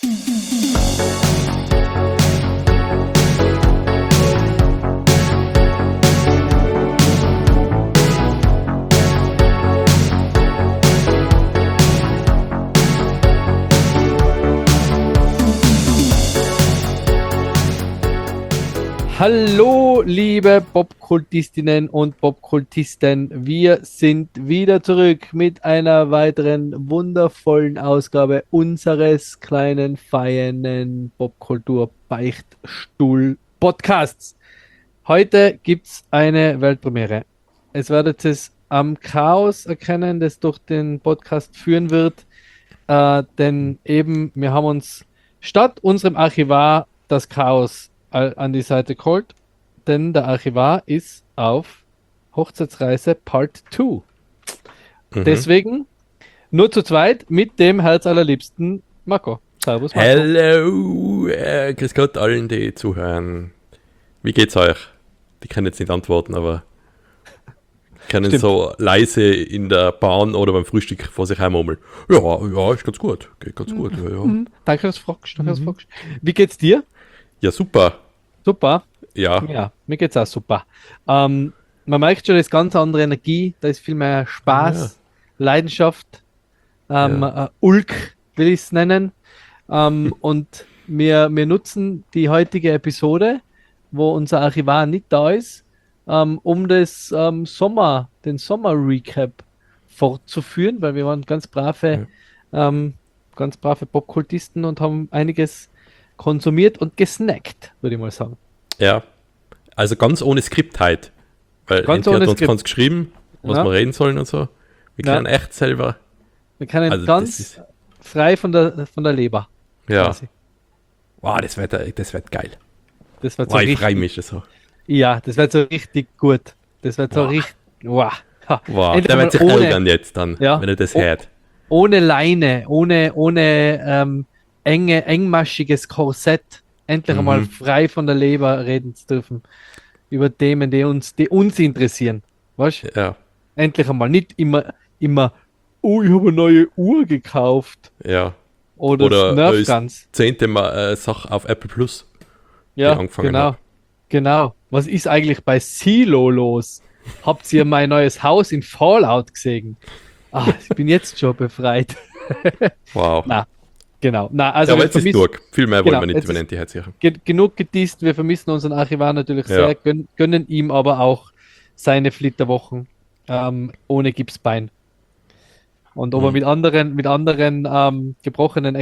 Hallo, liebe Popkultistinnen und Popkultisten. Wir sind wieder zurück mit einer weiteren wundervollen Ausgabe unseres kleinen, feinen Popkultur-Beichtstuhl-Podcasts. Heute gibt es eine Weltpremiere. Es werdet es am Chaos erkennen, das durch den Podcast führen wird. Denn eben, wir haben uns statt unserem Archivar das Chaos an die Seite geholt, denn der Archivar ist auf Hochzeitsreise Part 2. Deswegen nur zu zweit mit dem herzallerliebsten Marco. Servus, Marco. Hallo, grüß Gott allen, die zuhören. Wie geht's euch? Die können jetzt nicht antworten, aber können so leise in der Bahn oder beim Frühstück vor sich heimurmeln. Ja, ist ganz gut. Geht ganz gut. Ja. Danke, dass du fragst. Wie geht's dir? Ja, super. Super? Ja. Ja, mir geht's auch super. Man merkt schon, da ist ganz andere Energie, da ist viel mehr Spaß, Leidenschaft, Ulk will ich es nennen. Und wir nutzen die heutige Episode, wo unser Archivar nicht da ist, um das den Sommer-Recap fortzuführen, weil wir waren ganz brave Popkultisten und haben einiges konsumiert und gesnackt, würde ich mal sagen. Ja, also ganz ohne Skript halt. Weil ganz hat ohne uns Skript. ganz geschrieben, was wir reden sollen und so. Wir können echt selber. Wir können Also ganz frei von der Leber. Ja. Quasi. Wow, das wird geil. Das wird so Ich richtig. freue mich so. Ja, das wird so richtig gut. Das wird so richtig. Wow. Wow, Endlich der mal wird sich ärgern jetzt dann, wenn er das hört. Ohne Leine, ohne engmaschiges Korsett. Endlich einmal frei von der Leber reden zu dürfen. Über Themen, die uns interessieren. Weißt du? Ja. Endlich einmal. Nicht immer, oh, ich habe eine neue Uhr gekauft. Ja. Oder das Nerf Guns. 10. Sache auf Apple Plus. Ja, genau. Was ist eigentlich bei Silo los? Habt ihr mein neues Haus in Fallout gesehen? Ich bin jetzt schon befreit. Wow. Genau. Also aber jetzt ist durch. Viel mehr wollen wir nicht übernehmen, die sicher. Genug geteased. Wir vermissen unseren Archivar natürlich sehr, gönnen ihm aber auch seine Flitterwochen ohne Gipsbein. Und ob er mit anderen gebrochenen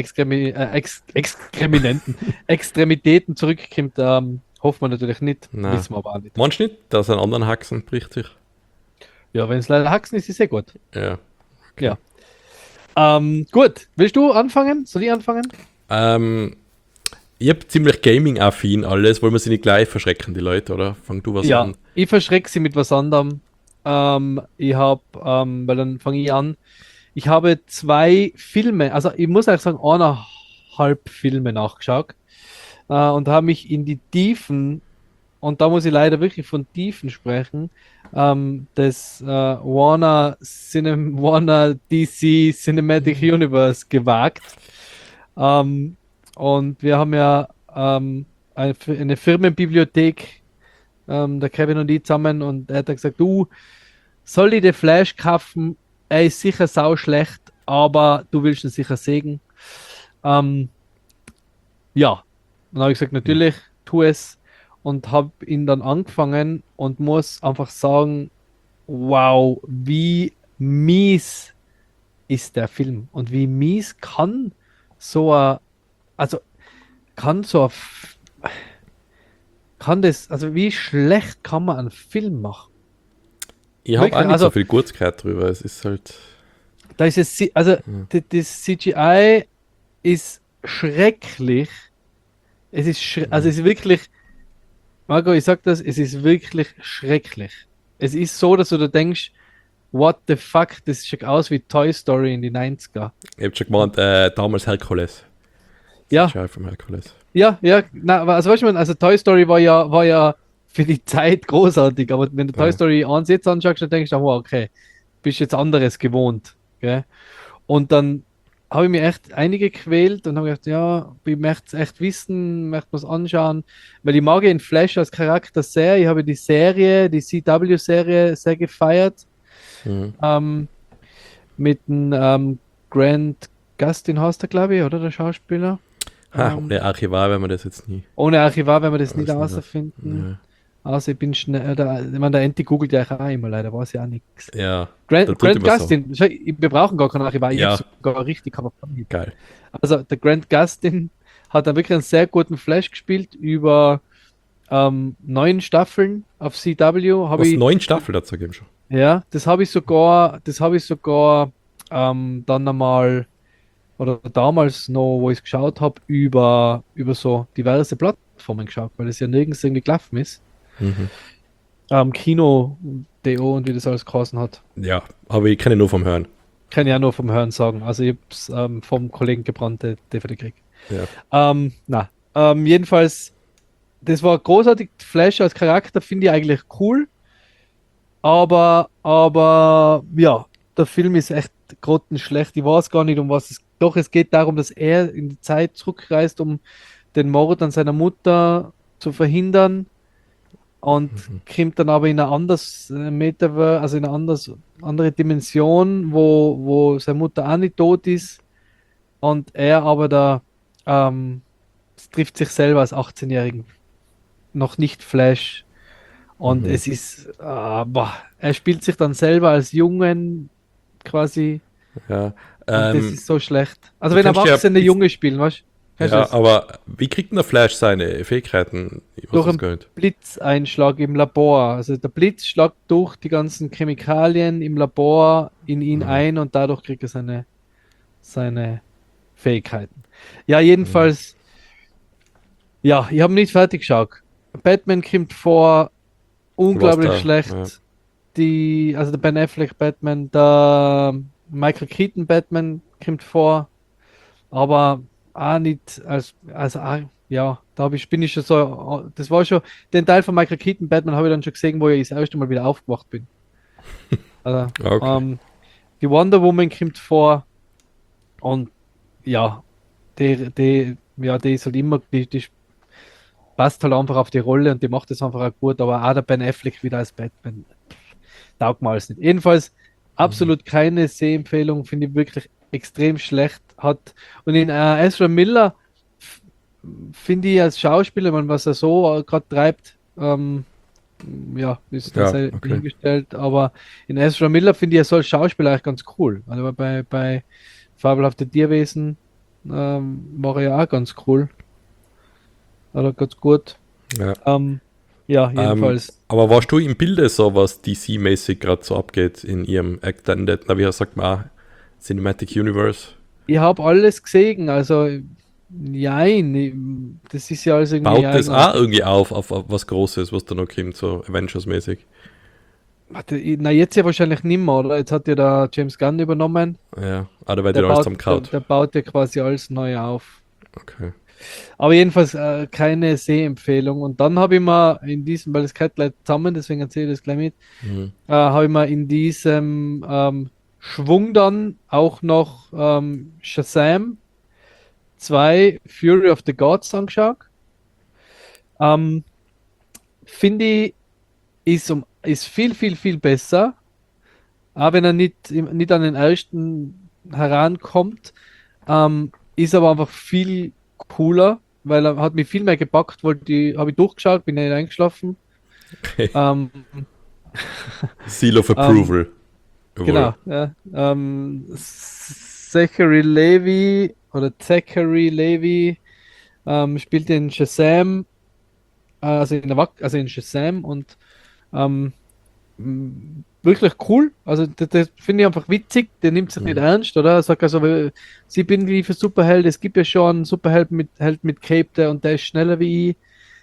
Extremitäten zurückkommt, hoffen wir natürlich nicht. Nein. Wissen wir aber auch nicht. Meinst du nicht, dass ein anderen Haxen bricht sich? Ja, wenn es leider Haxen ist, ist sehr gut. Ja. Okay. Ja. Gut, willst du anfangen? Soll ich anfangen? Ich habe ziemlich Gaming-affin alles. Wollen wir sie nicht gleich verschrecken, die Leute, oder? Fang du was an. Ich verschrecke sie mit was anderem. Weil dann fange ich an. Ich habe 2 Filme, also ich muss eigentlich sagen, 1,5 Filme nachgeschaut und habe mich in die Tiefen, und da muss ich leider wirklich von Tiefen sprechen, des Warner DC Cinematic Universe gewagt. Und wir haben ja eine Firmenbibliothek, der Kevin und ich zusammen, und er hat gesagt, du, soll ich den Flash kaufen? Er ist sicher sau schlecht, aber du willst ihn sicher sehen. Ja, dann habe ich gesagt, natürlich, tu es, und habe ihn dann angefangen und muss einfach sagen, wow, wie mies ist der Film und wie mies kann wie schlecht kann man einen Film machen? Ich habe auch nicht so viel Gutes gehört drüber. Es ist halt. Da ist es, das CGI ist schrecklich. Es ist wirklich, Marco, ich sag das, es ist wirklich schrecklich. Es ist so, dass du da denkst, what the fuck, das sieht aus wie Toy Story in die 90er. Ich hab schon gemeint, damals Herkules. Ja. CGI vom Herkules. Ja, also weißt du, also Toy Story war ja für die Zeit großartig, aber wenn du Toy Story 1 jetzt anschaust, dann denkst du, wow, okay, bist jetzt anderes gewohnt. Gell? Und dann habe ich mir echt einige gequält und habe gedacht, ja, ich möchte es echt wissen, möchte mir es anschauen, weil ich mag ihn Flash als Charakter sehr. Ich habe die Serie, die CW-Serie sehr gefeiert, Mhm. ähm, mit dem Grant Gustin heißt er, glaube ich, oder der Schauspieler. Ha, Ähm, ohne Archivar werden wir das jetzt nie ohne Archivar werden wir das nicht alles nicht herausfinden. ja. Also ich bin schnell, ich meine, der Enti googelt ja auch immer, leider weiß ja auch nichts. Ja, da tut Grant immer so. Gustin, schau, wir brauchen gar keinen Archivar, ich habe Ja, sogar richtig, aber geil. also der Grant Gustin hat da wirklich einen sehr guten Flash gespielt über 9 Staffeln auf CW. Habe Was, ich, 9 Staffeln dazu geben schon. ja, das habe ich sogar dann einmal oder damals noch, wo ich es geschaut habe, über so diverse Plattformen geschaut, weil es ja nirgends irgendwie gelaufen ist. Mhm. Kino.de und wie das alles geheißen hat. Ja, aber ich kenne nur vom Hören. Kann ich ja nur vom Hören sagen. Also ich habe es vom Kollegen gebrannte DVD gekriegt. Ja. Jedenfalls, das war großartig. Flash als Charakter finde ich eigentlich cool. Aber ja, der Film ist echt grottenschlecht. Ich weiß gar nicht, um was es. Doch, es geht darum, dass er in die Zeit zurückreist, um den Mord an seiner Mutter zu verhindern. Und Mhm. kommt dann aber in eine anderes Metaverse, also in eine andere Dimension, wo seine Mutter auch nicht tot ist. Und er aber da trifft sich selber als 18-Jährigen, noch nicht Flash. Und Mhm. es ist, boah, er spielt sich dann selber als Jungen quasi Ja. und das ist so schlecht. Also Du wenn kannst ja erwachsene Junge spielen, weißt du? Kennst du ja, das? aber wie kriegt denn der Flash seine Fähigkeiten? Ich weiß Durch das einen gar nicht. Blitzeinschlag im Labor. Also der Blitz schlagt durch die ganzen Chemikalien im Labor in ihn Mhm. ein und dadurch kriegt er seine Fähigkeiten. Ja, Mhm. jedenfalls, ja, ich habe nicht fertig geschaut. Batman kommt vor, Du warst unglaublich da. Ja. schlecht. Also der Ben Affleck Batman, der Michael Keaton Batman kommt vor, aber auch nicht ja, bin ich schon so, das war schon, den Teil von Michael Keaton Batman habe ich dann schon gesehen, wo ich das erste Mal wieder aufgewacht bin. Also, Okay. die Wonder Woman kommt vor und ja, die ist halt immer, die passt halt einfach auf die Rolle und die macht das einfach auch gut, aber auch der Ben Affleck wieder als Batman taugt mir alles nicht. Jedenfalls Mhm. absolut keine Sehempfehlung, finde ich wirklich extrem schlecht hat. Und in Ezra Miller f- finde ich als Schauspieler, man, was er so gerade treibt, ja, ist da Ja, sei okay. dahingestellt, aber in Ezra Miller finde ich er so als Schauspieler eigentlich ganz cool. Also bei Fabelhafte Tierwesen war er ja auch ganz cool, oder ganz gut. Ja. Ja, jedenfalls. Aber warst du im Bilde so, was DC-mäßig gerade so abgeht in ihrem Extended, na wie sagt man, Cinematic Universe? Ich habe alles gesehen, also nein, das ist ja alles irgendwie Baut das auch eigenartig. irgendwie auf was Großes, was da noch kommt, so Avengers-mäßig? Warte, na jetzt ja wahrscheinlich nicht mehr, oder? Jetzt hat ja der James Gunn übernommen. Ja, da wird ja alles zusammengehaut. Der baut ja quasi alles neu auf. Okay. Aber jedenfalls keine Sehempfehlung. Und dann habe ich mal in diesem, weil es gehört gleich zusammen, deswegen erzähle ich das gleich mit, Mhm. habe ich mal in diesem Schwung dann auch noch Shazam 2 Fury of the Gods angeschaut. Ähm, Finde ich, ist viel, viel, viel besser, auch wenn er nicht an den ersten herankommt, ist aber einfach viel cooler, weil er hat mich viel mehr gepackt, habe ich durchgeschaut, bin nicht eingeschlafen. Ähm, Seal of ähm, Approval. Jawohl. genau, ja, Zachary Levi spielt in Shazam, also in Shazam und ähm, wirklich cool. Also das finde ich einfach witzig. Der nimmt sich nicht Mhm. ernst, oder? Er sagt also, sie bin wie für Superheld. Es gibt ja schon einen Superheld Held mit Cape, und der ist schneller wie ich.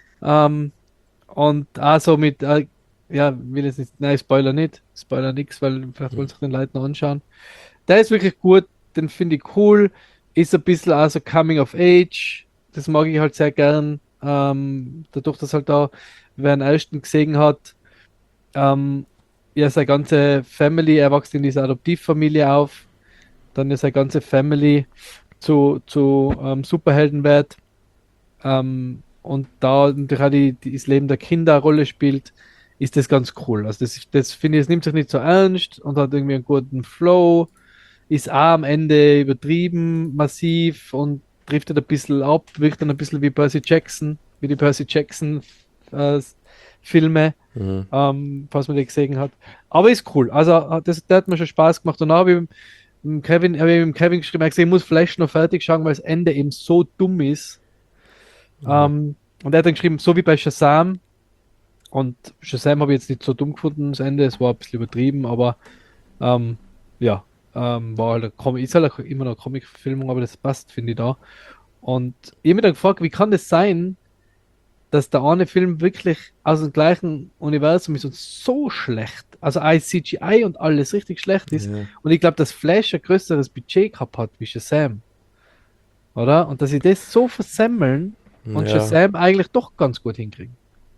Und also ja, will jetzt nicht, nein, Spoiler nicht. Spoiler nix, weil vielleicht wollen sich den Leuten noch anschauen. Der ist wirklich gut, den finde ich cool. Ist ein bisschen also Coming of Age. Das mag ich halt sehr gern. Dadurch, dass halt da wer einen ersten gesehen hat, ähm, ja, seine ganze Family, er wächst in dieser Adoptivfamilie auf. dann ja seine ganze Family zu Superhelden wird. Und da natürlich auch das Leben der Kinder eine Rolle spielt, ist das ganz cool. Also das finde ich, es nimmt sich nicht so ernst und hat irgendwie einen guten Flow, ist auch am Ende übertrieben, massiv und driftet ein bisschen ab, wirkt dann ein bisschen wie Percy Jackson, wie die Percy Jackson äh, Filme, Mhm. falls man die gesehen hat. Aber ist cool. Also der hat mir schon Spaß gemacht. Und dann habe ich habe ich mit dem Kevin geschrieben, er hat gesagt, ich muss Flash noch fertig schauen, weil das Ende eben so dumm ist. Mhm. Und er hat dann geschrieben, so wie bei Shazam. Und Shazam habe ich jetzt nicht so dumm gefunden, das Ende. Es war ein bisschen übertrieben, aber ähm, ja, war halt ist halt auch immer noch eine Comic-Verfilmung, aber das passt, finde ich da. Und ich habe mich dann gefragt, wie kann das sein, dass der eine Film wirklich aus dem gleichen Universum ist und so schlecht, also als CGI und alles richtig schlecht ist. Ja. Und ich glaube, dass Flash ein größeres Budget gehabt hat wie Shazam, oder? Und dass sie das so versemmeln und Ja. Shazam eigentlich doch ganz gut hinkriegen.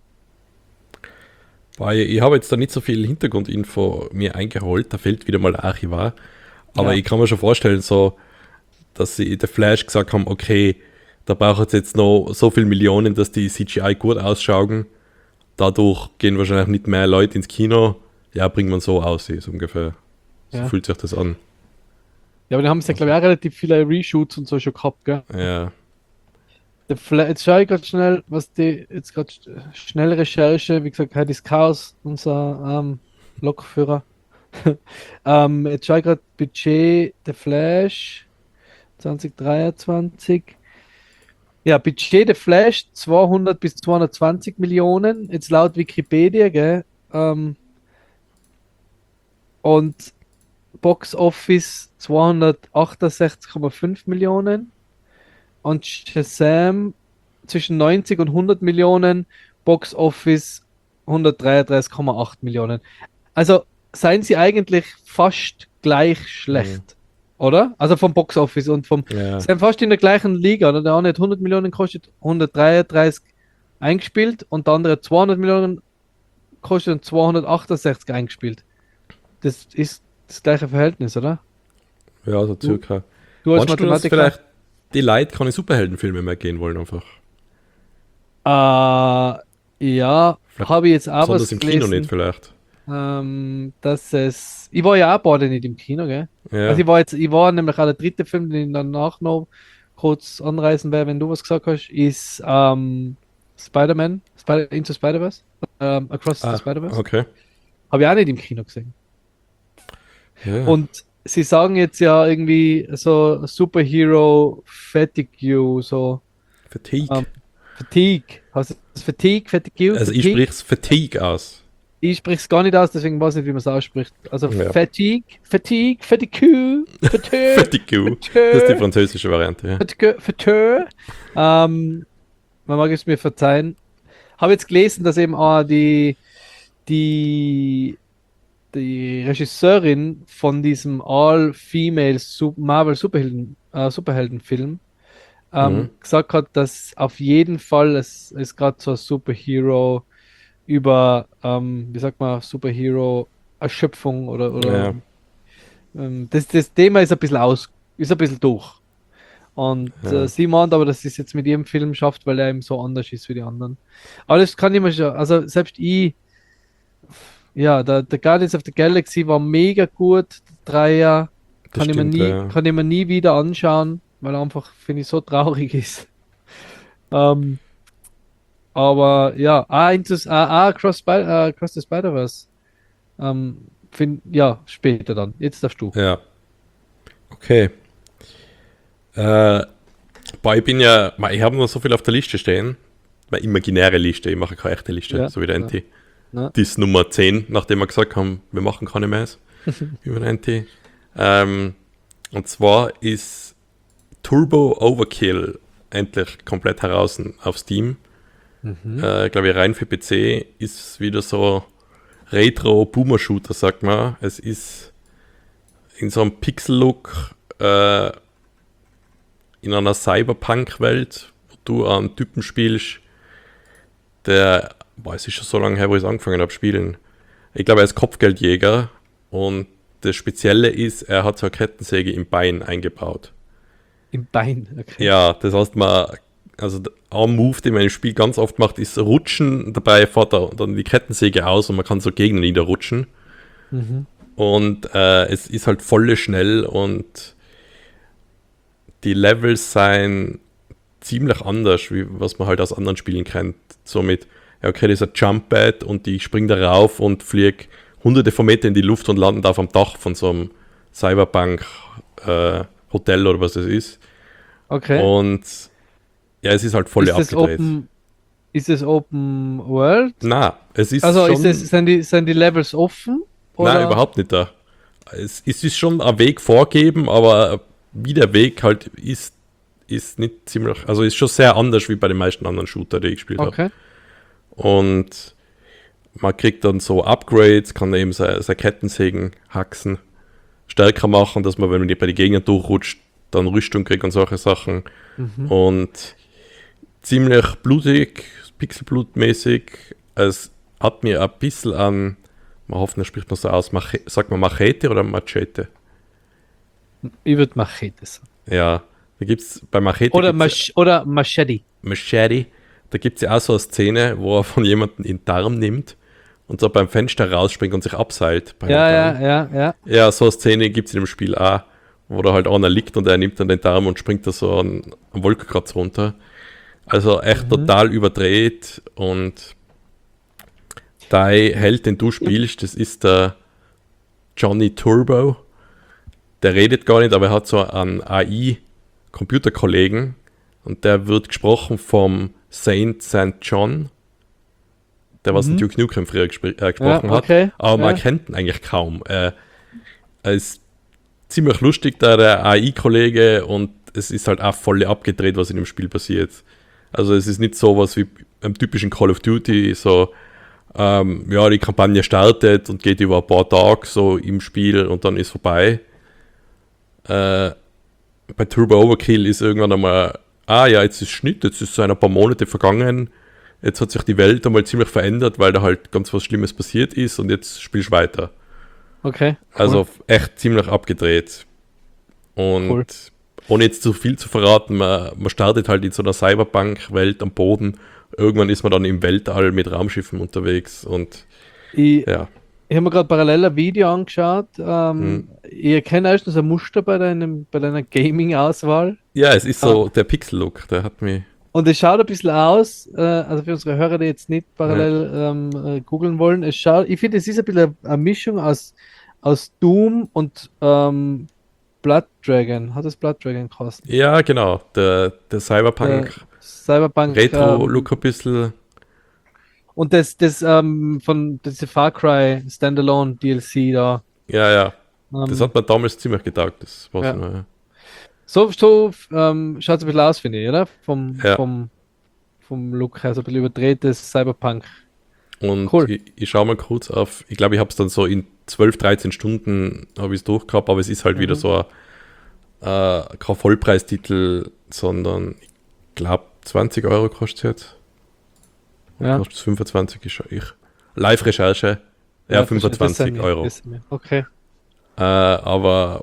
Weil ich habe jetzt da nicht so viel Hintergrundinfo mir eingeholt, da fehlt wieder mal der Archivar. Aber Ja, ich kann mir schon vorstellen, so, dass sie der Flash gesagt haben, okay, da braucht es jetzt noch so viel Millionen, dass die CGI gut ausschauen. Dadurch gehen wahrscheinlich nicht mehr Leute ins Kino. Ja, bringt man so aus, so ungefähr. So ja. fühlt sich das an. Ja, aber die haben ja, glaube Also, ich, auch relativ viele Reshoots und so schon gehabt, gell? ja. Jetzt schaue ich gerade schnell, was die, jetzt gerade schnell Recherche, wie gesagt, heute ist Chaos, unser Lokführer. Jetzt schaue ich gerade Budget The Flash 2023. Ja, Budget The Flash 200 bis 220 Millionen, jetzt laut Wikipedia, gell? Und Box Office 268,5 Millionen. Und Shazam zwischen 90 und 100 Millionen, Box Office 133,8 Millionen. Also seien sie eigentlich fast gleich Mhm. schlecht, oder? Also vom Box Office und vom, Ja, sie sind fast in der gleichen Liga, oder? Der eine hat 100 Millionen kostet, 133 eingespielt und der andere hat 200 Millionen kostet und 268 eingespielt. Das ist das gleiche Verhältnis, oder? ja, so Du, circa. du als Meinst du, dass Mathematiker? vielleicht die Leute keine Superheldenfilme mehr gehen wollen einfach? Ja, Vielleicht habe ich jetzt auch besonders was im Kino nicht gelesen, vielleicht. dass es. Ich war ja auch beide nicht im Kino, gell? Also Ja. ich war nämlich auch der dritte Film, den ich danach noch kurz anreißen werde, wenn du was gesagt hast, ist Spider-Man, Into Spider-Verse, Across the Ah, Spider-Verse. okay. Habe ich auch nicht im Kino gesehen. Ja. Und sie sagen jetzt ja irgendwie so Superhero Fatigue, so Fatigue. ähm, Fatigue. Heißt das Fatigue, Fatigue, Also ich Fatigue? spreche es Fatigue aus. Ich spreche es gar nicht aus, deswegen weiß ich nicht, wie man es ausspricht. Also Ja. Fatigue, Fatigue. Das ist die französische Variante, ja. Fatigue. Man mag es mir verzeihen. Habe jetzt gelesen, dass eben die, die Regisseurin von diesem All-Female Marvel Superheldenfilm Mhm. gesagt hat, dass auf jeden Fall es gerade so ein Superhero über, wie sagt man, Superhero-Erschöpfung oder Ja, das Thema ist ein bisschen ist ein bisschen durch. Und ja. sie meint aber, dass sie es jetzt mit ihrem Film schafft, weil er eben so anders ist wie die anderen. Aber das kann ich mir schon, also selbst ich, ja, der Guardians of the Galaxy war mega gut, der Dreier, Das stimmt, ja. kann ich mir nie wieder anschauen, weil er einfach, finde ich, so traurig ist. Ähm, aber ja, Across the Spider-Verse. Ja, später dann. Jetzt darfst du. Ja, okay. Äh, boah, ich habe noch so viel auf der Liste stehen. Meine imaginäre Liste, ich mache keine echte Liste, Ja, so wie der ja. NT. Na. Die ist Nummer 10, nachdem wir gesagt haben, wir machen keine mehr, über den NT. Und zwar ist Turbo Overkill endlich komplett heraus auf Steam. Mhm. Glaube ich, rein für PC ist wieder so Retro-Boomer-Shooter, sagt man. Es ist in so einem Pixel-Look in einer Cyberpunk-Welt, wo du einen Typen spielst, der, boah, es ist schon so lange her, wo ich es angefangen habe spielen. Ich glaube, er ist Kopfgeldjäger und das Spezielle ist, er hat so eine Kettensäge im Bein eingebaut. Im Bein, okay. Ja, das heißt, ein Move, den man im Spiel ganz oft macht, ist rutschen, dabei fährt er dann die Kettensäge aus und man kann so Gegner niederrutschen. Mhm. Und es ist halt voll schnell und die Levels seien ziemlich anders, wie was man halt aus anderen Spielen kennt. So mit, ja okay, das ist ein Jump-Pad und ich springe da rauf und fliege hunderte von Metern in die Luft und lande auf dem Dach von so einem Cyberpunk-Hotel oder was das ist. Okay. Und ja, es ist halt voll abgedreht. Ist es Open World? Na, es ist Also schon... sind die Levels offen? Oder? Nein, überhaupt nicht da. Es ist schon ein Weg vorgeben, aber wie der Weg halt ist nicht ziemlich, also ist schon sehr anders wie bei den meisten anderen Shooter, die ich gespielt habe. Okay. Und man kriegt dann so Upgrades, kann eben seine Kettensägen haxen, stärker machen, dass man, wenn man bei den Gegnern durchrutscht, dann Rüstung kriegt und solche Sachen. Mhm. Und ziemlich blutig, pixelblutmäßig. Es hat mir ein bisschen an, man hofft, das spricht man so aus, sagt man Machete oder Machete? Ich würde Machete sagen. Ja, da gibt es bei Machete... Oder Machete. Machete, da gibt es ja auch so eine Szene, wo er von jemandem in den Darm nimmt und so beim Fenster rausspringt und sich abseilt. Ja. Ja, so eine Szene gibt es in dem Spiel auch, wo da halt einer liegt und er nimmt dann den Darm und springt da so an Wolkenkratz runter. Also echt total überdreht und der Held, den du spielst, das ist der Johnny Turbo. Der redet gar nicht, aber er hat so einen AI-Computerkollegen und der wird gesprochen vom Saint St. John, der was in Duke Nukem früher gesprochen hat. Aber man kennt ihn eigentlich kaum. Er ist ziemlich lustig, der AI-Kollege, und es ist halt auch voll abgedreht, was in dem Spiel passiert. Also es ist nicht so was wie im typischen Call of Duty, so die Kampagne startet und geht über ein paar Tage so im Spiel und dann ist vorbei. Bei Turbo Overkill ist irgendwann einmal, jetzt ist Schnitt, jetzt ist so ein paar Monate vergangen, jetzt hat sich die Welt einmal ziemlich verändert, weil da halt ganz was Schlimmes passiert ist und jetzt spielst du weiter. Okay. Cool. Also echt ziemlich abgedreht. Und ohne jetzt zu viel zu verraten, man startet halt in so einer Cyberpunk-Welt am Boden. Irgendwann ist man dann im Weltall mit Raumschiffen unterwegs und Ich habe mir gerade parallel ein Video angeschaut. Ich erkenne erstens ein Muster bei deiner Gaming-Auswahl. Ja, es ist so der Pixel-Look, der hat mich... Und es schaut ein bisschen aus, also für unsere Hörer, die jetzt nicht parallel googeln wollen, ich finde, es ist ein bisschen eine Mischung aus Doom und Blood Dragon. Hat es Blood Dragon gekostet? Ja, genau, der Cyberpunk Retro-Look ein bisschen. Und das von diese Far Cry Standalone DLC da. Ja. Das hat mir damals ziemlich getaugt. Das war so schaut es ein bisschen aus, finde ich, oder? Vom Look her, so ein bisschen überdrehtes Cyberpunk. Und cool. Ich schaue mal kurz auf, ich glaube, ich habe es dann so in 12, 13 Stunden habe ich es durchgehabt, aber es ist halt wieder so kein Vollpreistitel, sondern ich glaube 20 Euro kostet es jetzt. Ja. Kostet 25, ich. Live-Recherche, 25 Euro. Okay. Aber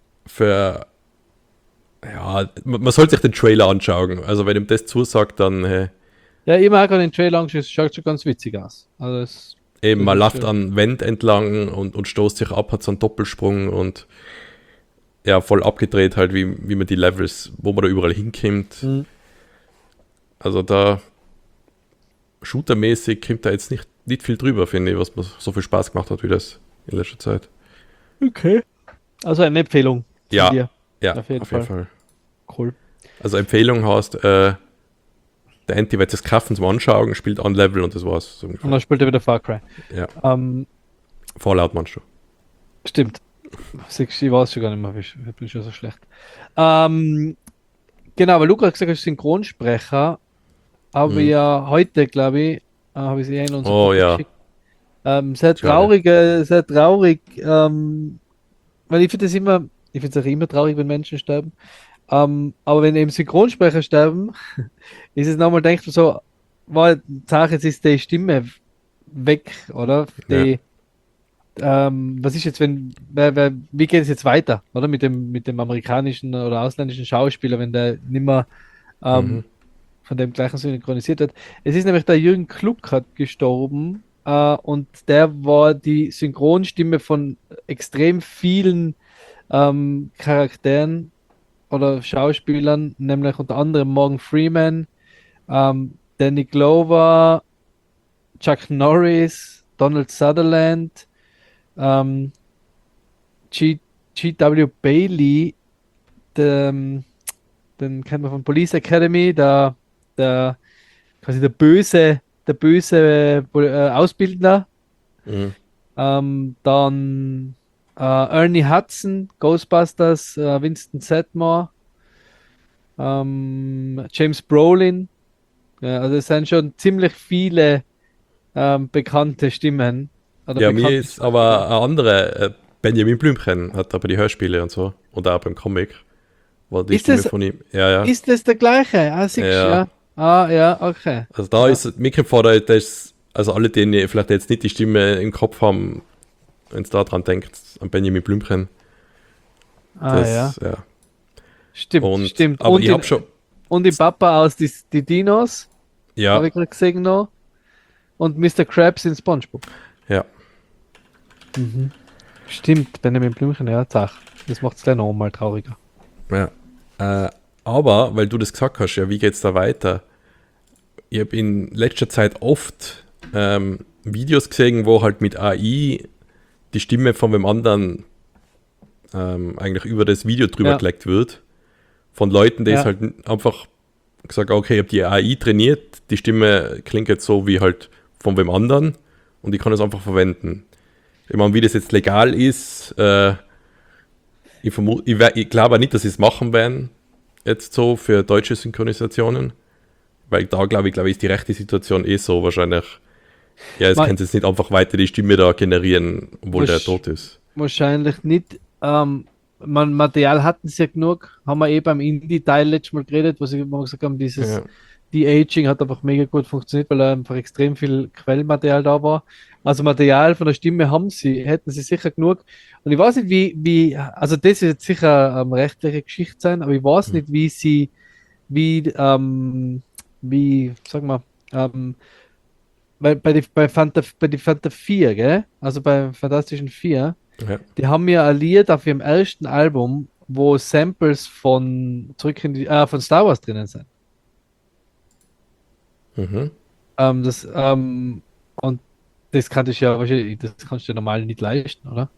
man sollte sich den Trailer anschauen. Also wenn ihm das zusagt, dann... Ja, ich mag den Trailer angeschaut, es schaut schon ganz witzig aus. Also man läuft an Wand entlang und stoßt sich ab, hat so einen Doppelsprung und voll abgedreht halt, wie man die Levels, wo man da überall hinkommt. Also da shootermäßig kommt da jetzt nicht viel drüber, finde ich, was mir so viel Spaß gemacht hat wie das in letzter Zeit. Okay. Also eine Empfehlung von dir. Ja, auf jeden Fall. Cool. Also Empfehlung heißt, der Anti wird das Kraft zum Anschauen, spielt ein Level und das war's. So und dann spielt er wieder Far Cry. Ja. Fallout meinst du? Stimmt. Ich weiß schon gar nicht mehr, ich bin schon so schlecht. Genau, weil Luca hat gesagt, er ist Synchronsprecher, aber ja heute, glaube ich, habe ich sie in unserem geschickt. Sehr traurig, weil ich finde es auch immer traurig, wenn Menschen sterben. Aber wenn eben Synchronsprecher sterben, ist es nochmal, denkt man so, jetzt ist die Stimme weg, oder? Der was ist jetzt, wie geht es jetzt weiter, oder? Mit dem amerikanischen oder ausländischen Schauspieler, wenn der nimmer Mhm. ähm, von dem gleichen synchronisiert wird. Es ist nämlich der Jürgen Kluckert gestorben und der war die Synchronstimme von extrem vielen Charakteren oder Schauspielern, nämlich unter anderem Morgan Freeman, Danny Glover, Chuck Norris, Donald Sutherland, ähm, G. G.W. Bailey, den, den kennt man von Police Academy, der quasi der böse Ausbildner. Mhm. Dann Ernie Hudson, Ghostbusters, Winston Sedmore, James Brolin. Ja, also es sind schon ziemlich viele bekannte Stimmen oder Ja, mir bekannte ist aber Schauspieler. eine andere, Benjamin Blümchen hat aber die Hörspiele und so. Und auch beim Comic war die Ist Stimme es, von ihm. Ja, ja. ist es der gleiche? Ah, siehst du, Ja. ja. Ah, ja, okay. Also da Ja. ist mir gefordert, dass, also alle, die vielleicht jetzt nicht die Stimme im Kopf haben, wenn es da dran denkt, an Benjamin Blümchen, Ah, ja. das, ja. Stimmt, Und, stimmt. aber ich habe schon, Und die Papa aus die Dinos, ja, habe ich gerade gesehen noch. Und Mr. Krabs in SpongeBob. ja, Mhm. Stimmt, Benjamin Blümchen, ja, Zach. Das macht es gleich noch mal trauriger. ja. Aber, weil du das gesagt hast, ja, wie geht's da weiter? Ich habe in letzter Zeit oft Videos gesehen, wo halt mit AI die Stimme von wem anderen eigentlich über das Video drüber Ja, gelegt wird. Von Leuten, die es ja. halt einfach gesagt, okay, ich habe die AI trainiert, die Stimme klingt jetzt so wie halt von wem anderen und ich kann es einfach verwenden. Ich meine, wie das jetzt legal ist, ich glaube nicht, dass sie es machen werden, jetzt so für deutsche Synchronisationen, weil da glaube ich, ist die rechte Situation eh so wahrscheinlich. Ja, es Ma kann jetzt nicht einfach weiter die Stimme da generieren, obwohl der wasch tot ist. wahrscheinlich nicht. Material hatten sie ja genug. Haben wir eh beim Indie-Teil letztes Mal geredet, wo wir gesagt haben, Ja. De-Aging hat einfach mega gut funktioniert, weil einfach extrem viel Quellmaterial da war. Also Material von der Stimme hätten sie sicher genug. Und ich weiß nicht, also das ist jetzt sicher rechtliche Geschichte sein, aber ich weiß Hm. nicht, wie, sag mal, bei die Fanta 4, gell? Also bei Fantastischen 4, Ja. die haben ja ein Lied auf ihrem ersten Album, wo Samples von Star Wars drinnen sind. Mhm. Und das kann ich ja wahrscheinlich, das kannst du ja normal nicht leisten, oder?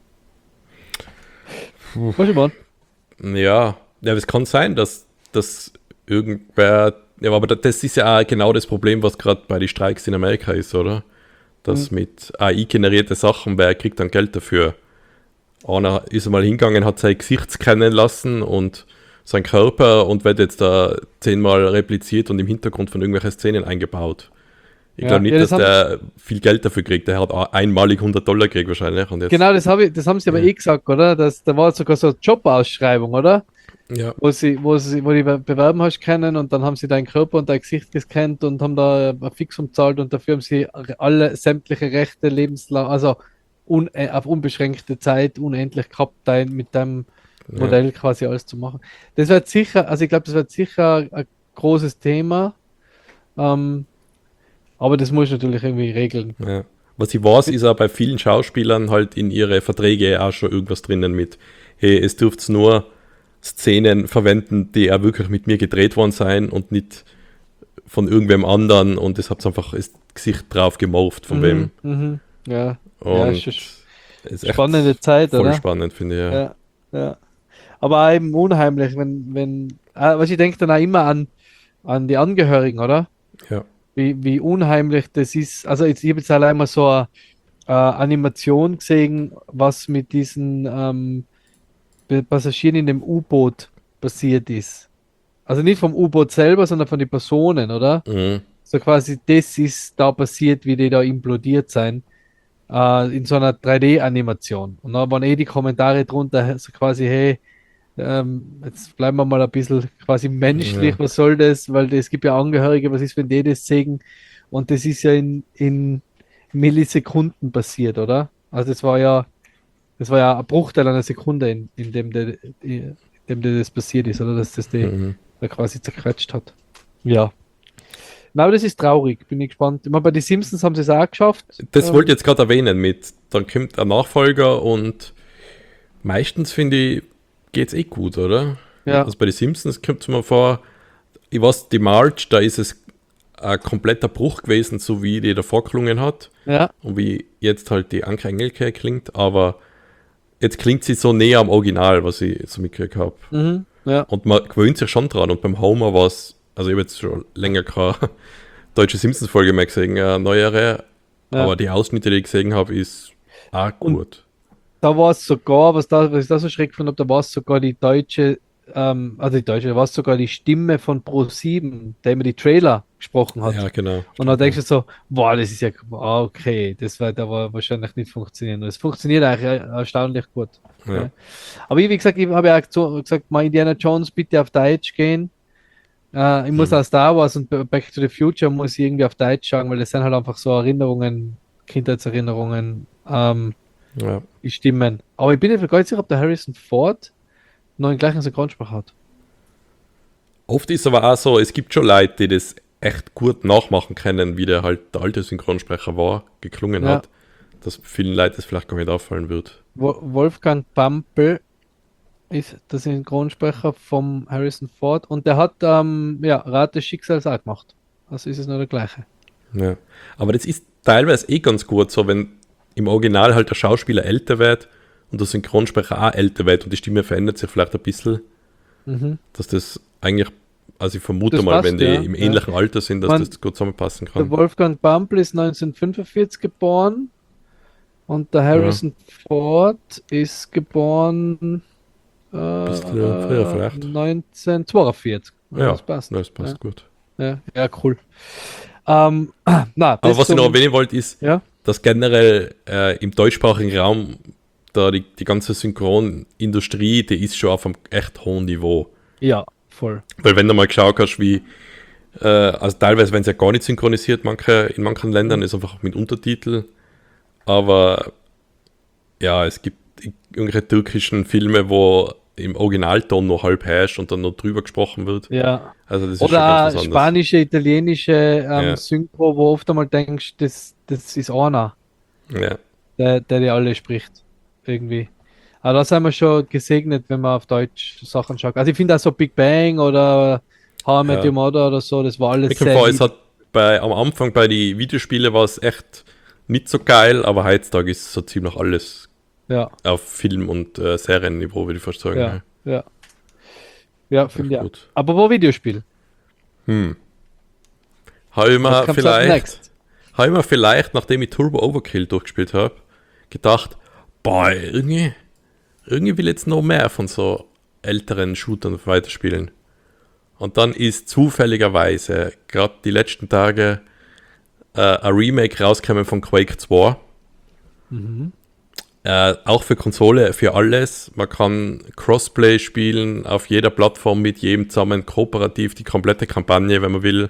Puh. Weißt du, Mann? Ja, ja, es kann sein, dass irgendwer, ja, aber das ist ja auch genau das Problem, was gerade bei den Streiks in Amerika ist, oder? Hm. Dass mit AI generierte Sachen, wer kriegt dann Geld dafür? Einer ist mal hingegangen, hat sein Gesicht scannen lassen und sein Körper und wird jetzt da 10-mal repliziert und im Hintergrund von irgendwelchen Szenen eingebaut. Ich glaube Ja, nicht, dass der viel Geld dafür kriegt. Der hat einmalig $100 gekriegt wahrscheinlich. Und jetzt, genau, das haben sie aber ja, eh gesagt, oder? Da war sogar so eine Jobausschreibung, oder? ja, Wo die bewerben hast können und dann haben sie deinen Körper und dein Gesicht gescannt und haben da ein Fixum bezahlt und dafür haben sie alle sämtliche Rechte lebenslang, also auf unbeschränkte Zeit unendlich gehabt, mit deinem ja, Modell quasi alles zu machen. Das wird sicher, also ich glaube, das wird sicher ein großes Thema, ähm, aber das muss ich natürlich irgendwie regeln. ja. Was ich weiß, ist auch bei vielen Schauspielern halt in ihre Verträge auch schon irgendwas drinnen mit, hey, es dürft nur Szenen verwenden, die auch wirklich mit mir gedreht worden sein und nicht von irgendwem anderen und das habt einfach das Gesicht drauf gemorpht von wem. Mhm, mhm. Ja, ja, ist Und schon ist echt spannende Zeit, voll oder? spannend, finde ich. Ja. Ja, ja. Aber auch eben unheimlich, was ich denke dann auch immer an die Angehörigen, oder? Ja. Wie unheimlich das ist. Also ich habe jetzt allein mal so eine Animation gesehen, was mit diesen Passagieren in dem U-Boot passiert ist. Also nicht vom U-Boot selber, sondern von den Personen, oder? Mhm. So quasi, das ist da passiert, wie die da implodiert sein, in so einer 3D-Animation. Und da waren eh die Kommentare drunter, so quasi, hey, jetzt bleiben wir mal ein bisschen quasi Ja. menschlich, was soll das? Weil es gibt ja Angehörige, was ist, wenn die das sehen? Und das ist ja in Millisekunden passiert, oder? Also das war ja ein Bruchteil einer Sekunde, in dem das passiert ist, oder dass das die Mhm. da quasi zerquetscht hat. Ja. Na, aber das ist traurig, bin ich gespannt. Ich meine, bei den Simpsons haben sie es auch geschafft. Das wollte ich jetzt gerade erwähnen mit, dann kommt ein Nachfolger und meistens finde ich, geht's eh gut, oder? Ja, Also bei den Simpsons kommt es mir vor, ich weiß, die March, da ist es ein kompletter Bruch gewesen, so wie die davor gelungen hat ja. und wie jetzt halt die Anke Engelke klingt, aber jetzt klingt sie so näher am Original, was ich so mitgekriegt habe. Mhm, ja, Und man gewöhnt sich schon dran und beim Homer war es, also ich habe jetzt schon länger keine deutsche Simpsons-Folge mehr gesehen, eine neuere, ja. aber die Ausschnitte, die ich gesehen habe, ist auch Und gut. da war es sogar, was ich da so schreck fand, da war es sogar die deutsche, da war es sogar die Stimme von Pro7, der immer die Trailer gesprochen hat. Ja, genau, Und dann stimmt, ja. denkst du so, boah, das ist ja, okay, das wird aber wahrscheinlich nicht funktionieren. Und es funktioniert eigentlich erstaunlich gut. Ja. Ja. Aber ich, wie gesagt, ich habe ja auch gesagt, mal Indiana Jones bitte auf Deutsch gehen. Ich muss Mhm. auch Star Wars und Back to the Future muss ich irgendwie auf Deutsch schauen, weil das sind halt einfach so Erinnerungen, Kindheitserinnerungen, Ja. die stimmen. Aber ich bin nicht gar nicht sicher, ob der Harrison Ford noch den gleichen Synchronsprecher hat. Oft ist aber auch so, es gibt schon Leute, die das echt gut nachmachen können, wie der halt der alte Synchronsprecher war, geklungen Ja, hat, dass vielen Leuten das vielleicht gar nicht auffallen wird. Wolfgang Pampel ist der Synchronsprecher vom Harrison Ford und der hat ja, Rat des Schicksals auch gemacht. Also ist es nur der gleiche. Ja. Aber das ist teilweise eh ganz gut so, wenn im Original halt der Schauspieler älter wird und der Synchronsprecher auch älter wird und die Stimme verändert sich vielleicht ein bisschen, Mhm. dass das eigentlich, also ich vermute Das mal, wenn passt, die ja. im Ja. ähnlichen Alter sind, dass Man, das gut zusammenpassen der kann. Wolfgang Pampel ist 1945 geboren und der Ja, Harrison Ford ist geboren bisschen früher vielleicht. 1942. Ja, Ja, das passt. das Ja, passt gut. ja, ja, cool. Na, Aber das was ich noch zum, erwähnen wollte, ist, ja, dass generell im deutschsprachigen Raum da die ganze Synchronindustrie, die ist schon auf einem echt hohen Niveau. ja, voll. Weil wenn du mal geschaut hast, wie, also teilweise werden sie ja gar nicht synchronisiert, in manchen Ländern Mhm. ist einfach mit Untertitel, aber ja, es gibt irgendwelche türkischen Filme, wo im Originalton noch halb herrscht und dann noch drüber gesprochen wird. Ja. Also das ist schon ganz Oder was auch anderes. spanische, italienische Ja, Synchro, wo oft einmal denkst, das ist einer, ja, der die alle spricht. Irgendwie. Aber da sind wir schon gesegnet, wenn man auf Deutsch Sachen schaut. Also ich finde auch so Big Bang oder How I Met Your ja. Mother oder so, das war Mir alles kommt sehr vor, es lieb. hat am Anfang bei den Videospielen war es echt nicht so geil, aber heutzutage ist so ziemlich alles Ja, auf Film- und Serienniveau, würde ich fast sagen. ja, Ja. ja. Ja, Echt finde ich auch. gut. Aber wo Videospiel? Hm. Habe ich Was mir kommt als vielleicht, next? habe ich mir vielleicht, nachdem ich Turbo Overkill durchgespielt habe, gedacht, boah, irgendwie will ich jetzt noch mehr von so älteren Shootern weiterspielen. Und dann ist zufälligerweise gerade die letzten Tage ein Remake rausgekommen von Quake 2. Mhm. Auch für Konsole, für alles. Man kann Crossplay spielen, auf jeder Plattform mit jedem zusammen, kooperativ die komplette Kampagne, wenn man will.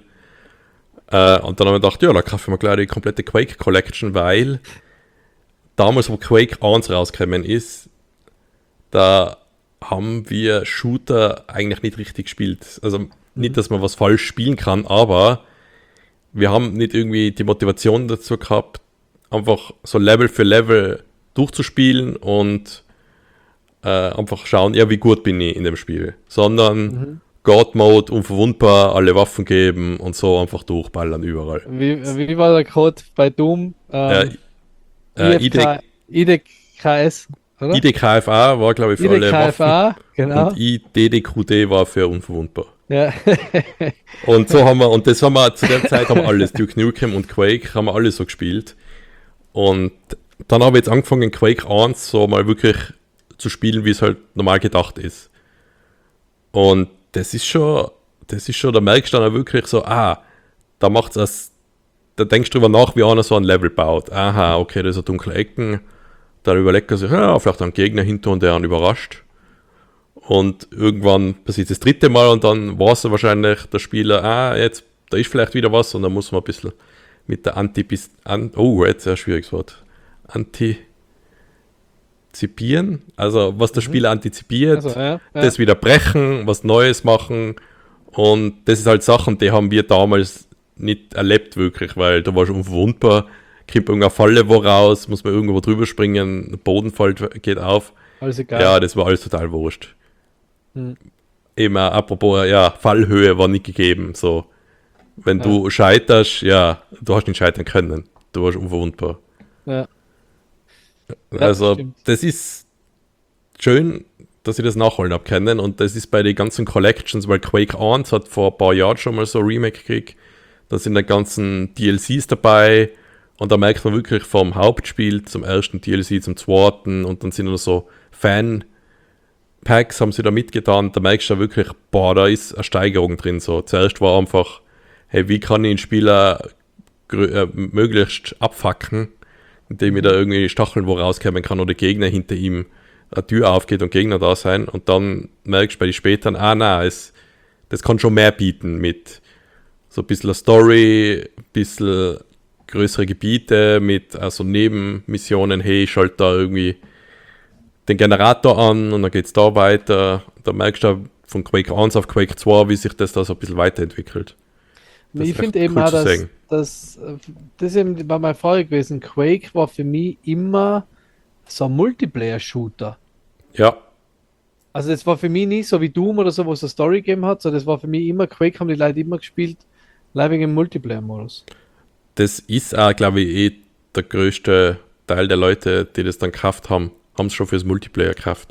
Und dann haben wir gedacht, ja, da kaufen wir gleich die komplette Quake Collection, weil damals, wo Quake 1 rausgekommen ist, da haben wir Shooter eigentlich nicht richtig gespielt. Also nicht, Mhm. dass man was falsch spielen kann, aber wir haben nicht irgendwie die Motivation dazu gehabt, einfach so Level für Level durchzuspielen und einfach schauen, ja, wie gut bin ich in dem Spiel. Sondern Mhm. God Mode, unverwundbar, alle Waffen geben und so einfach durchballern überall. Wie war der Code bei Doom? Äh, IFK, IDKS, oder? IDKFA war, glaube ich, für alle Waffen IDKFA, und genau. IDDQD war für unverwundbar. Ja. Und so haben wir, und das haben wir zu der Zeit haben wir alles, Duke Nukem und Quake haben wir alle so gespielt. Und dann habe ich jetzt angefangen, Quake 1 so mal wirklich zu spielen, wie es halt normal gedacht ist. Und da merkst du dann auch wirklich so, da macht's das, da denkst du drüber nach, wie einer so ein Level baut. Aha, okay, das ist eine dunkle Ecken. Da überlegt er sich, ja, vielleicht ein Gegner hinter und der einen überrascht. Und irgendwann passiert das dritte Mal und dann weiß er wahrscheinlich, der Spieler, jetzt, da ist vielleicht wieder was und dann muss man ein bisschen mit der jetzt ein schwieriges Wort. antizipieren, also was der Spieler antizipiert, Also, ja. das wieder brechen, was Neues machen und das ist halt Sachen, die haben wir damals nicht erlebt wirklich, weil da war schon unverwundbar, kommt irgendeine Falle wo raus, muss man irgendwo drüber springen, der Boden fällt, geht auf. Alles egal. Ja, das war alles total wurscht. Hm. Eben apropos, ja, Fallhöhe war nicht gegeben, so. Wenn du scheiterst, ja, du hast nicht scheitern können, du warst unverwundbar. Ja. Also, stimmt. das ist schön, dass ich das nachholen habe können. Und das ist bei den ganzen Collections, weil Quake 1 hat vor ein paar Jahren schon mal so ein Remake gekriegt. Da sind die ganzen DLCs dabei. Und da merkt man wirklich vom Hauptspiel zum ersten DLC, zum zweiten. Und dann sind noch so Fan-Packs, haben sie da mitgetan. Da merkst du ja wirklich, boah, da ist eine Steigerung drin. So. Zuerst war einfach, hey, wie kann ich einen Spieler möglichst abfacken, indem ich da irgendwie Stacheln wo rauskommen kann oder Gegner hinter ihm eine Tür aufgeht und Gegner da sein und dann merkst du bei den späteren, das kann schon mehr bieten mit so ein bisschen eine Story, ein bisschen größere Gebiete mit also Nebenmissionen, hey, ich schalte da irgendwie den Generator an und dann geht es da weiter. Da merkst du von Quake 1 auf Quake 2, wie sich das da so ein bisschen weiterentwickelt. Das Ich ist finde echt eben cool auch, zu sehen. das eben war meine Frage gewesen. Quake war für mich immer so ein Multiplayer-Shooter. Ja, Also das war für mich nie so wie Doom oder so, wo es eine Story gegeben hat, so das war für mich immer, Quake haben die Leute immer gespielt, live im Multiplayer-Modus. das ist auch, glaube ich, der größte Teil der Leute, die das dann gekauft haben, haben es schon fürs Multiplayer gekauft.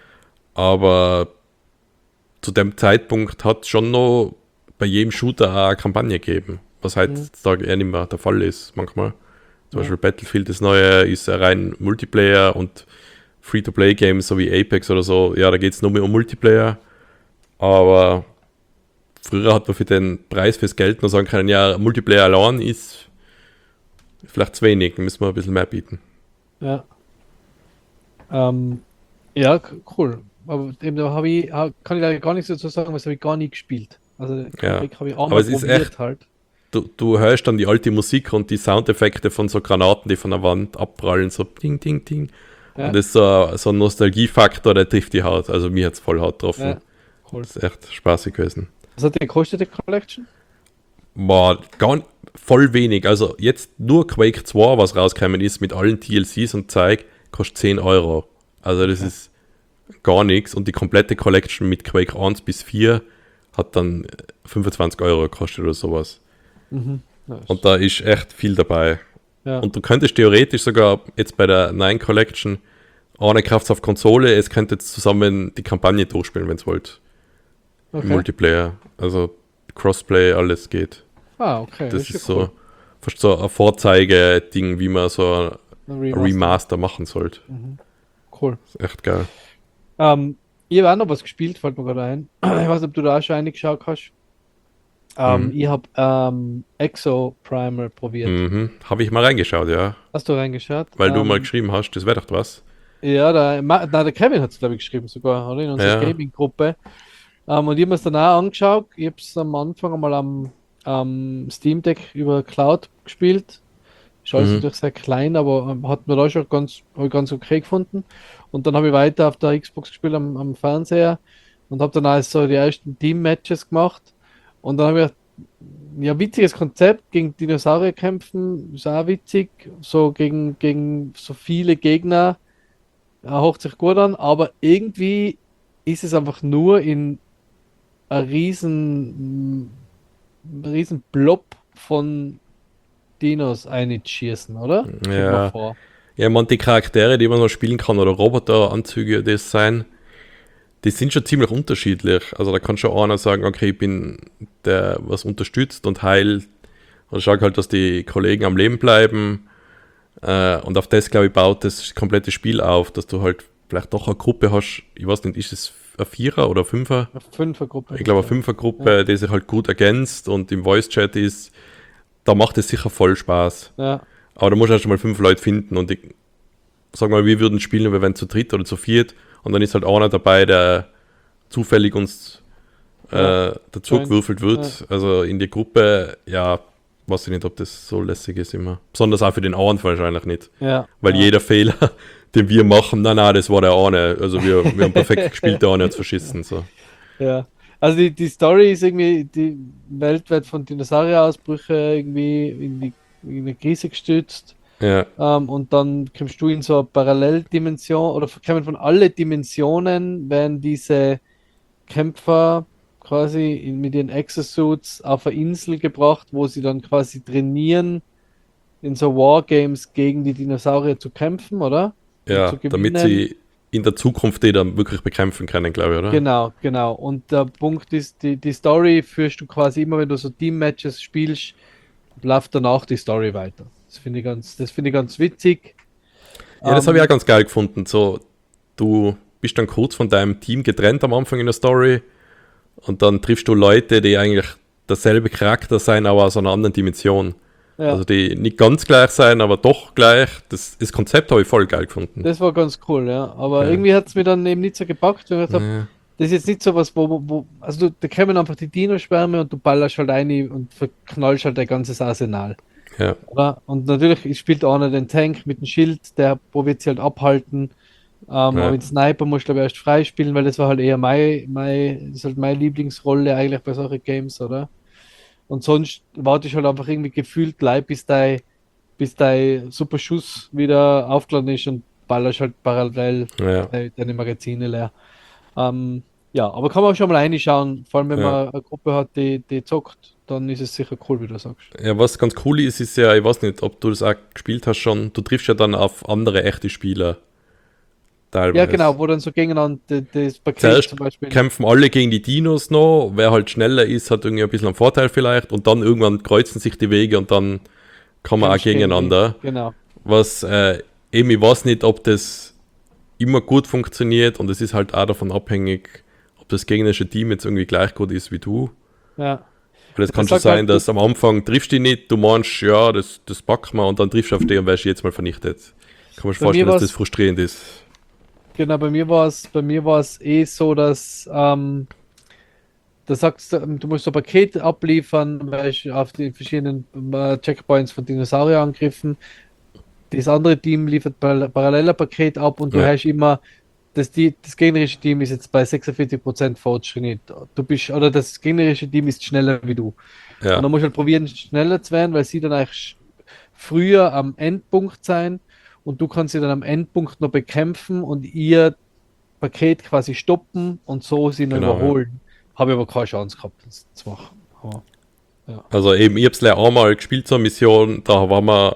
Aber zu dem Zeitpunkt hat es schon noch bei jedem Shooter auch eine Kampagne gegeben, was heutzutage eher nicht mehr der Fall ist manchmal. Zum Beispiel Battlefield, das neue, ist ja rein Multiplayer und Free-to-Play-Games, so wie Apex oder so, ja, da geht es nur mehr um Multiplayer. Aber früher hat man für den Preis fürs Geld nur sagen können, ja, Multiplayer allein ist vielleicht zu wenig, da müssen wir ein bisschen mehr bieten. Ja. Ja, cool. Aber eben da kann ich leider gar nichts dazu sagen, weil das habe ich gar nie gespielt. Also Ja. Quake habe ich Aber einmal es ist probiert echt- halt. Du hörst dann die alte Musik und die Soundeffekte von so Granaten, die von der Wand abprallen, so ding, ding, ding. Ja. Und das ist so ein Nostalgiefaktor, der trifft die Haut. Also mir hat es voll hart getroffen. Ja, cool. Das ist echt spaßig gewesen. Was hat die gekostet, die Collection? War voll wenig. Also jetzt nur Quake 2, was rausgekommen ist, mit allen DLCs und Zeug, kostet 10 Euro. Also das ist gar nichts. Und die komplette Collection mit Quake 1 bis 4 hat dann 25 Euro gekostet oder sowas. Nice. Und da ist echt viel dabei. Ja. Und du könntest theoretisch sogar jetzt bei der neuen Collection ohne Kraft auf Konsole, es könnt jetzt zusammen die Kampagne durchspielen, wenn es wollt. Okay. Multiplayer. Also Crossplay, alles geht. Okay. Das ja ist so fast so ein Vorzeige-Ding, wie man so ein Ein Remaster machen sollte. Cool. Das ist echt geil. Ich habe auch noch was gespielt, fällt mir gerade ein. Ich weiß nicht, ob du da auch schon reingeschaut hast. Ich habe Exo Primal probiert. Mhm. Habe ich mal reingeschaut, ja. Hast du reingeschaut? Weil du mal geschrieben hast, das wäre doch was. Ja, der Kevin hat es, glaube ich, geschrieben sogar, oder? In unserer Ja. Gaming-Gruppe. Und ich habe mir es dann auch angeschaut. Ich habe es am Anfang einmal am Steam Deck über Cloud gespielt. Ist alles natürlich sehr klein, aber hat mir da schon hab ich ganz okay gefunden. Und dann habe ich weiter auf der Xbox gespielt am Fernseher und habe dann auch so die ersten Team-Matches gemacht. Und dann habe ich gedacht, ja, witziges Konzept, gegen Dinosaurier kämpfen, ist auch witzig. So gegen so viele Gegner, hört sich gut an, aber irgendwie ist es einfach nur in ein riesen Blob von Dinos einschießen, oder? Kommt mir Ja. vor. Ja, man, die Charaktere, die man noch spielen kann, oder Roboteranzüge, das sein, die sind schon ziemlich unterschiedlich. Also da kann schon einer sagen, okay, ich bin der, was unterstützt und heilt und schaut halt, dass die Kollegen am Leben bleiben. Und auf das, glaube ich, baut das komplette Spiel auf, dass du halt vielleicht doch eine Gruppe hast, ich weiß nicht, ist es ein Vierer oder Fünfer? Eine Fünfergruppe. Ich glaube, eine Fünfergruppe, die sich halt gut ergänzt und im Voice-Chat ist, da macht es sicher voll Spaß. Ja, Aber da musst du erst mal 5 Leute finden und ich sag mal, wir würden spielen, wir wären zu dritt oder zu viert und dann ist halt einer dabei, der zufällig uns dazu Join. gewürfelt wird. Also in die Gruppe, ja, weiß ich nicht, ob das so lässig ist immer. Besonders auch für den einen wahrscheinlich nicht. Ja. Weil ja. jeder Fehler, den wir machen, nein, das war der eine. Also wir haben perfekt gespielt, der eine hat es verschissen. So. Ja. Also die Story ist irgendwie, die Welt wird von Dinosaurierausbrüchen irgendwie in eine Krise gestürzt. Ja, Und dann kommst du in so eine Paralleldimension oder kommen von alle Dimensionen, werden diese Kämpfer quasi mit ihren Exosuits auf eine Insel gebracht, wo sie dann quasi trainieren, in so Wargames gegen die Dinosaurier zu kämpfen, oder? Und zu ja, damit gewinnen. sie in der Zukunft die dann wirklich bekämpfen können, glaube ich, oder? Genau, genau. Und der Punkt ist, die Story führst du quasi immer, wenn du so Team-Matches spielst, läuft danach die Story weiter. Das finde ich ganz witzig. Ja, das habe ich auch Ähm, ganz geil gefunden. So, du bist dann kurz von deinem Team getrennt am Anfang in der Story und dann triffst du Leute, die eigentlich derselbe Charakter sein, aber aus einer anderen Dimension. ja, Also die nicht ganz gleich sein, aber doch gleich. Das Konzept habe ich voll geil gefunden. das war ganz cool, ja. Aber Ja. irgendwie hat es mir dann eben nicht so gepackt, weil ich gedacht hab, Ja. das ist jetzt nicht so was, also da kommen einfach die Dino-Schwärme und du ballerst halt rein und verknallst halt dein ganzes Arsenal. Ja. Oder? Und natürlich spielt einer den Tank mit dem Schild, der probiert sie halt abhalten. Aber Ja. den Sniper musst du, glaube ich, erst freispielen, weil das war halt eher das ist halt meine Lieblingsrolle eigentlich bei solchen Games, oder? Und sonst warte ich halt einfach irgendwie gefühlt gleich, bis dein super Schuss wieder aufgeladen ist und ballerst halt parallel Ja. deine Magazine leer. Ja, aber kann man schon mal reinschauen, vor allem wenn Ja. man eine Gruppe hat, die zockt, dann ist es sicher cool, wie du sagst. Ja, was ganz cool ist, ist ja, ich weiß nicht, ob du das auch gespielt hast schon, du triffst ja dann auf andere echte Spieler Ja, teilweise. genau, wo dann so gegeneinander das Paket Zuerst zum Beispiel. kämpfen alle gegen die Dinos noch, wer halt schneller ist, hat irgendwie ein bisschen einen Vorteil vielleicht und dann irgendwann kreuzen sich die Wege und dann kann man auch Kämpfst gegen die. gegeneinander. Genau. Was eben, ich weiß nicht, ob das immer gut funktioniert und es ist halt auch davon abhängig, ob das gegnerische Team jetzt irgendwie gleich gut ist wie du. Ja. Weil es kann Das schon sagt sein, halt, dass am Anfang triffst du die nicht, du meinst, ja, das packt man und dann triffst du auf die und wirst jetzt mal vernichtet. Kann man sich bei mir vorstellen, war dass das es, frustrierend ist. genau, bei mir war es eh so, dass da sagst du, du musst so ein Paket abliefern, weil ich auf die verschiedenen Checkpoints von Dinosaurierangriffen. Das andere Team liefert parallel ein Paket ab und du Ja, hast immer, das gegnerische Team ist jetzt bei 46% Fortschritt. Oder das gegnerische Team ist schneller wie du. Und ja, dann musst du halt probieren, schneller zu werden, weil sie dann eigentlich früher am Endpunkt sein und du kannst sie dann am Endpunkt noch bekämpfen und ihr Paket quasi stoppen und so sie noch genau, ja. überholen. Habe ich aber keine Chance gehabt, das zu machen. Aber, ja. Also eben, ich habe es einmal gespielt, so eine Mission, da waren wir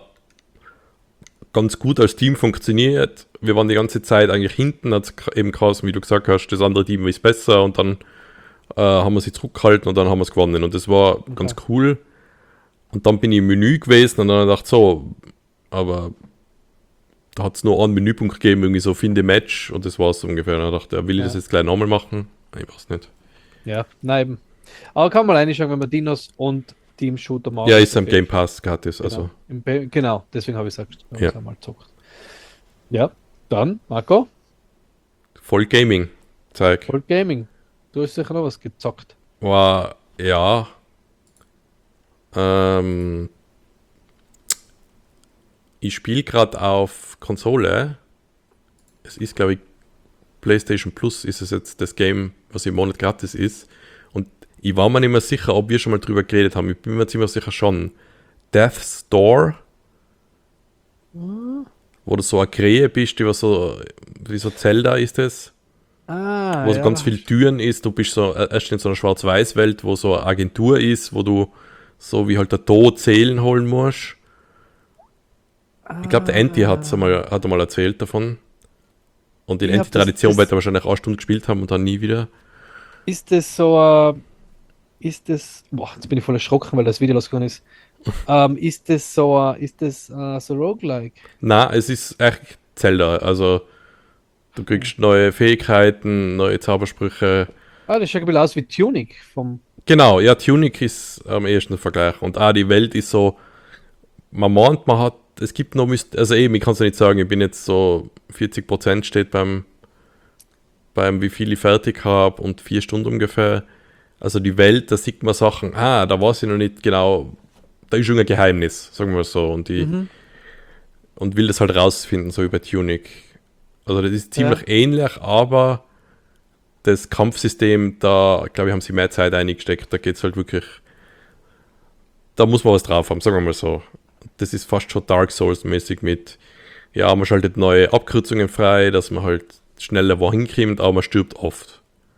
ganz gut als Team funktioniert. Wir waren die ganze Zeit eigentlich hinten, hat eben geheißen, wie du gesagt hast, das andere Team ist besser und dann haben wir sie zurückgehalten und dann haben wir es gewonnen. Und das war ganz Okay. cool. Und dann bin ich im Menü gewesen und dann habe ich gedacht, so, aber da hat es nur einen Menüpunkt gegeben, irgendwie so finde Match und das war es ungefähr. Und dann dachte ich, ja, will ich das Ja. jetzt gleich nochmal machen? Ich weiß nicht. Ja, nein. Aber kann man reinschauen, wenn man Dinos und Team-Shooter mag. Ja, ist ist am auf jeden Game Pass gratis, Fall. Genau. also Genau, deswegen habe ich gesagt, wenn man ja, es einmal zockt. Ja, dann, Marco, voll Gaming. Zeig. World Gaming. Du hast sicher noch was gezockt. War, ja, ähm, ich spiele gerade auf Konsole. Es ist, glaube ich, PlayStation Plus ist es jetzt das Game, was im Monat gratis ist. Und ich war mir nicht mehr sicher, ob wir schon mal drüber geredet haben. Ich bin mir ziemlich sicher schon. Death's Door, wo du so eine Krähe bist, die was so, wie so Zelda ist es, Ah, wo so ganz ja. viele Türen ist. Du bist so erst in so einer Schwarz-Weiß-Welt, wo so eine Agentur ist, wo du so wie halt der Tod Seelen holen musst. Ich glaube, der Anti hat einmal erzählt davon. Und in Ich hab Anti-Tradition wird er wahrscheinlich eine Stunde gespielt haben und dann nie wieder. ist das boah, jetzt bin ich voll erschrocken, weil das Video losgegangen ist. Ist das so Roguelike? Na, es ist echt Zelda. Also du kriegst neue Fähigkeiten, neue Zaubersprüche. Ah, das schaut ein bisschen aus wie Tunic vom. Genau, ja, Tunic ist am ehesten der Vergleich. Und auch die Welt ist so, man meint, man hat, es gibt noch, also eben, ich kann es ja nicht sagen, ich bin jetzt so 40% steht beim wie viel ich fertig habe und 4 Stunden ungefähr. Also die Welt, da sieht man Sachen, da weiß ich noch nicht genau, da ist irgendein Geheimnis, sagen wir so. Und und will das halt rausfinden, so über Tunic. Also das ist ziemlich ähnlich, aber das Kampfsystem, da, glaube ich, haben sie mehr Zeit eingesteckt. Da geht es halt wirklich, da muss man was drauf haben, sagen wir mal so. Das ist fast schon Dark Souls-mäßig mit, ja, man schaltet neue Abkürzungen frei, dass man halt schneller wohin kommt, aber man stirbt oft.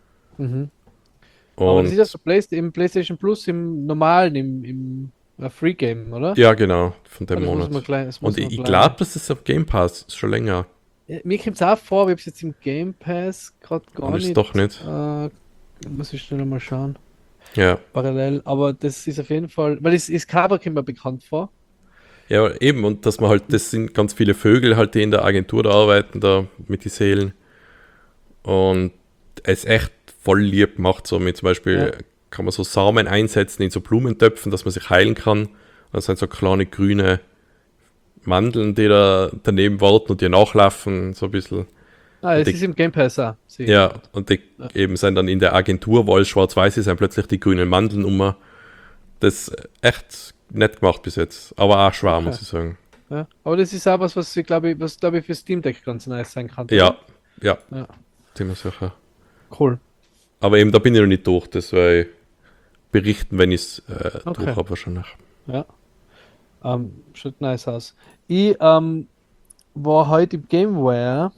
Aber das ist Und ja so im PlayStation Plus, im normalen, im Free Game, oder? ja, genau, von dem Das muss Monat. man gleich, das muss Und man ich gleich. glaube, das ist auf Game Pass schon länger. Mir kommt es auch vor, aber ich habe es jetzt im Game Pass gerade gar Und ist nicht. doch nicht. Muss ich schnell mal schauen. Ja. Parallel. Aber das ist auf jeden Fall, weil das Cover kommt mir bekannt vor. Ja, eben, und dass man halt, das sind ganz viele Vögel halt, die in der Agentur da arbeiten, da mit den Seelen. Und es ist echt voll lieb gemacht, so mit zum Beispiel kann man so Samen einsetzen in so Blumentöpfen, dass man sich heilen kann. Das sind so kleine grüne Mandeln, die da daneben warten und die nachlaufen, so ein bisschen. Es ist im Game Pass auch. Ja, und die eben sind dann in der Agentur, weil es schwarz-weiß ist, sind plötzlich die grünen Mandeln Das ist echt nett gemacht bis jetzt, aber auch schwer, muss ich sagen. Ja. Aber das ist auch was glaube ich, für Steam Deck ganz nice sein kann. Ja, Ja. ziemlich sicher. Cool. Aber eben, da bin ich noch nicht durch, das werde ich berichten, wenn ich es durch habe wahrscheinlich. Ja. Schaut nice aus. Ich war heute im Gameware,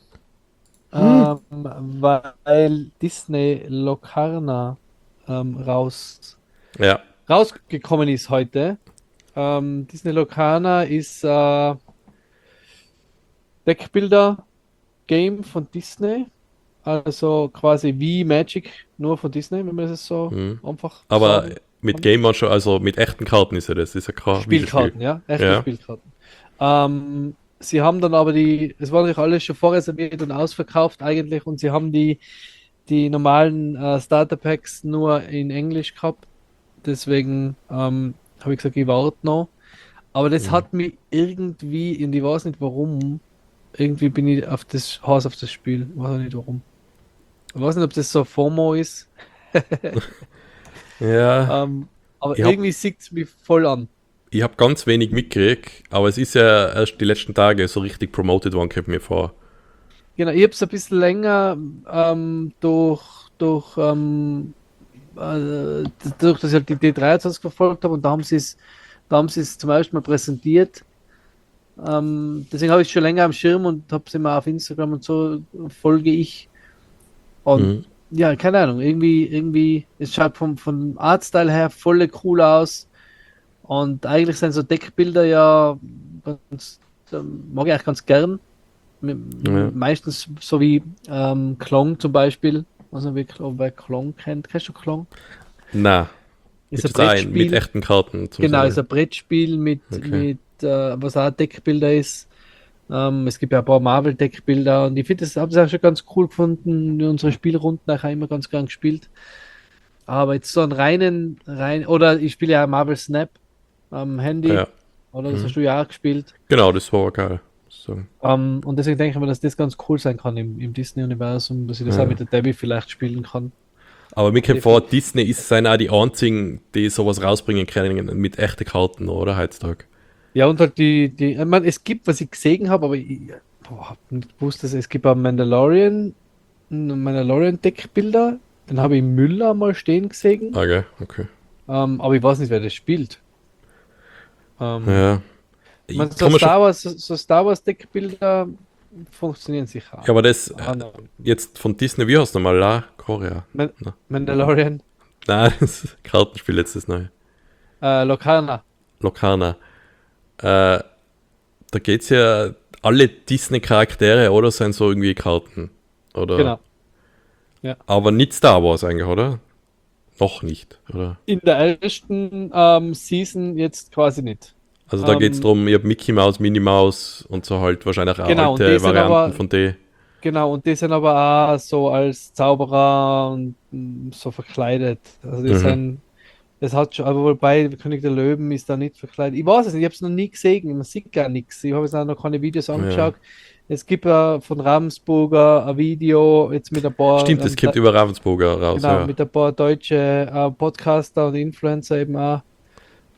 weil Disney Locarna Ja, rausgekommen ist heute. Disney Locarna ist Deckbilder-Game von Disney. Also quasi wie Magic, nur von Disney, wenn man das so einfach aber sagen mit kann. Game schon, also mit echten Karten ist ja das ist ja kein Spielkarten, Videospiel. ja, echte Ja. Spielkarten. Sie haben dann aber es war natürlich alles schon vorreserviert und ausverkauft eigentlich und sie haben die normalen Starter Packs nur in Englisch gehabt. Deswegen habe ich gesagt, ich warte noch. Aber das hat mich irgendwie, und ich weiß nicht warum, irgendwie bin ich auf auf das Spiel. Ich weiß auch nicht warum. Ich weiß nicht, ob das so FOMO ist, Ja, aber ich habe irgendwie sieht es mich voll an. ich hab ganz wenig mitgekriegt, aber es ist ja erst die letzten Tage so richtig promoted worden, kommt mir vor. Genau, ich habe es ein bisschen länger dadurch, dass ich halt die D23 verfolgt habe und da haben sie es zum ersten Mal präsentiert. Deswegen habe ich es schon länger am Schirm und habe es immer auf Instagram und so folge ich. Und Mhm. ja, keine Ahnung, irgendwie, es schaut vom Artstyle her voll cool aus. Und eigentlich sind so Deckbilder ja mag ich eigentlich ganz gern. Ja. Meistens so wie Klong zum Beispiel. Also wer Klong kennt. Kennst du Klong? Na, Ist ist ein das ein mit Brettspiel. echten Karten zum Genau, ist Sammeln. ein Brettspiel Okay. was auch Deckbilder ist. Es gibt ja ein paar Marvel-Deckbilder und ich finde, das habe ich auch schon ganz cool gefunden. Unsere Spielrunden nachher immer ganz gern gespielt. Aber jetzt so einen oder ich spiele ja Marvel Snap am Handy. Ja. Oder das hast du ja auch gespielt. Genau, das war geil. So. Und deswegen denke ich mir, dass das ganz cool sein kann im Disney-Universum, dass ich das auch Ja. mit der Debbie vielleicht spielen kann. Aber mir kommt vor, Disney sind auch die einzigen, die sowas rausbringen können mit echten Karten, oder? Heutzutage. Ja, und halt ich meine, es gibt, was ich gesehen habe, aber ich habe nicht gewusst, dass es gibt auch Mandalorian-Deckbilder. Den habe ich im Müller mal stehen gesehen. Okay, okay. Aber ich weiß nicht, wer das spielt. Ähm, Ja. ich meine, Ich kann mir schon. So Star Wars Deckbilder funktionieren sicher Ja, aber das auch. jetzt von Disney, wie heißt es nochmal? La Korea. Man Na. Mandalorian, Nein, das Kartenspiel jetzt das neue. Locarna. Locana. Da geht's ja, alle Disney-Charaktere, oder? Sind so irgendwie Karten. Oder? Genau. Ja. Aber nicht Star Wars eigentlich, oder? Noch nicht, oder? In der ersten Season jetzt quasi nicht. Also da geht's drum, ich hab Mickey Mouse, Minnie Mouse und so halt wahrscheinlich auch Genau, und alte Varianten von die. die sind aber auch so als Zauberer und so verkleidet. Also das hat schon, aber wobei König der Löwen ist da nicht verkleidet. Ich weiß es nicht, ich habe es noch nie gesehen, man sieht gar nichts. Ich habe jetzt auch noch keine Videos angeschaut. Es gibt von Ravensburger ein Video jetzt mit ein paar Stimmt, es kommt über Ravensburger raus, genau, ja. mit ein paar deutsche Podcaster und Influencer eben auch.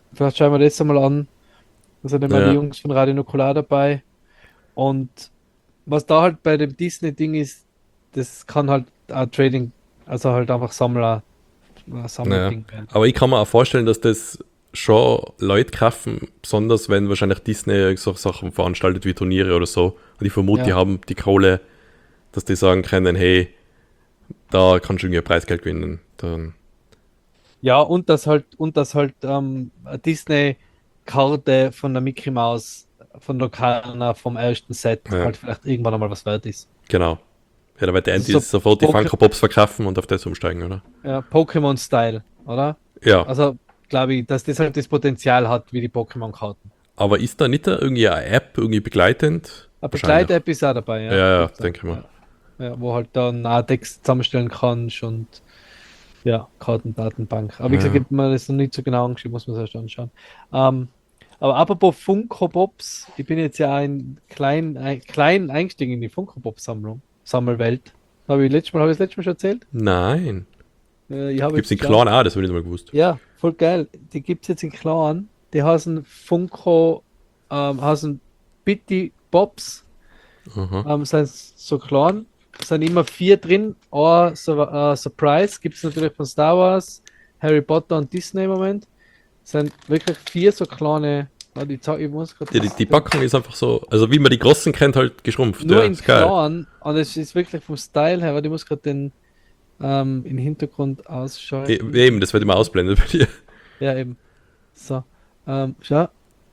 Vielleicht schauen wir das einmal an. Da sind immer die Ja, Jungs von Radio Nukular dabei. Und was da halt bei dem Disney-Ding ist, das kann halt auch Trading, also halt einfach ein ja. Sammlerding werden. Aber ich kann mir auch vorstellen, dass das schon Leute kaufen, besonders wenn wahrscheinlich Disney so Sachen veranstaltet wie Turniere oder so. Und ich vermute, die Ja. haben die Kohle, dass die sagen können, hey, da kannst du irgendwie ein Preisgeld gewinnen. Dann, Ja, und dass halt eine Disney-Karte von der Mickey Mouse, von der Kana vom ersten Set ja, halt vielleicht irgendwann einmal was wert ist. genau. Ja, da wird der Das ist Andy so sofort die Poke Funko Pops verkaufen und auf das umsteigen, oder? ja, Pokémon-Style, oder? Ja, Also glaube ich, dass das halt das Potenzial hat wie die Pokémon-Karten. aber ist da nicht da irgendwie eine App irgendwie begleitend? Eine Wahrscheinlich. Begleit-App ist auch dabei, Ja, ja. ja, Gibt's auch. denke ich mal. Ja. Ja, wo halt dann auch Text zusammenstellen kannst und ja, Kartendatenbank. Aber wie gesagt, ich Ja. habe mir das noch nicht so genau angeschaut, muss man sich erst anschauen. Ähm, aber apropos Funko Pops, ich bin jetzt ja klein eingestiegen in die Funko Pop Sammelwelt. Habe ich das letztes Mal schon erzählt? Nein. Ich habe Gibt es jetzt in klar. Clan auch, das habe ich nicht mal gewusst. Ja, voll geil. Die gibt es jetzt in Clan. Die heißen Funko, heißen Bitty Bobs. Aha. Sind so klein, sind immer 4 drin. Ein Surprise gibt es natürlich von Star Wars, Harry Potter und Disney im Moment. Sind wirklich 4 so kleine. Ich muss grad Die Packung ist einfach so, also wie man die großen kennt, halt geschrumpft. nur Ja, in ist geil. klein und es ist wirklich vom Style her, weil ich muss gerade den im Hintergrund ausschalten. Eben, das wird immer ausblendet bei dir. Ja, eben. So. Schau,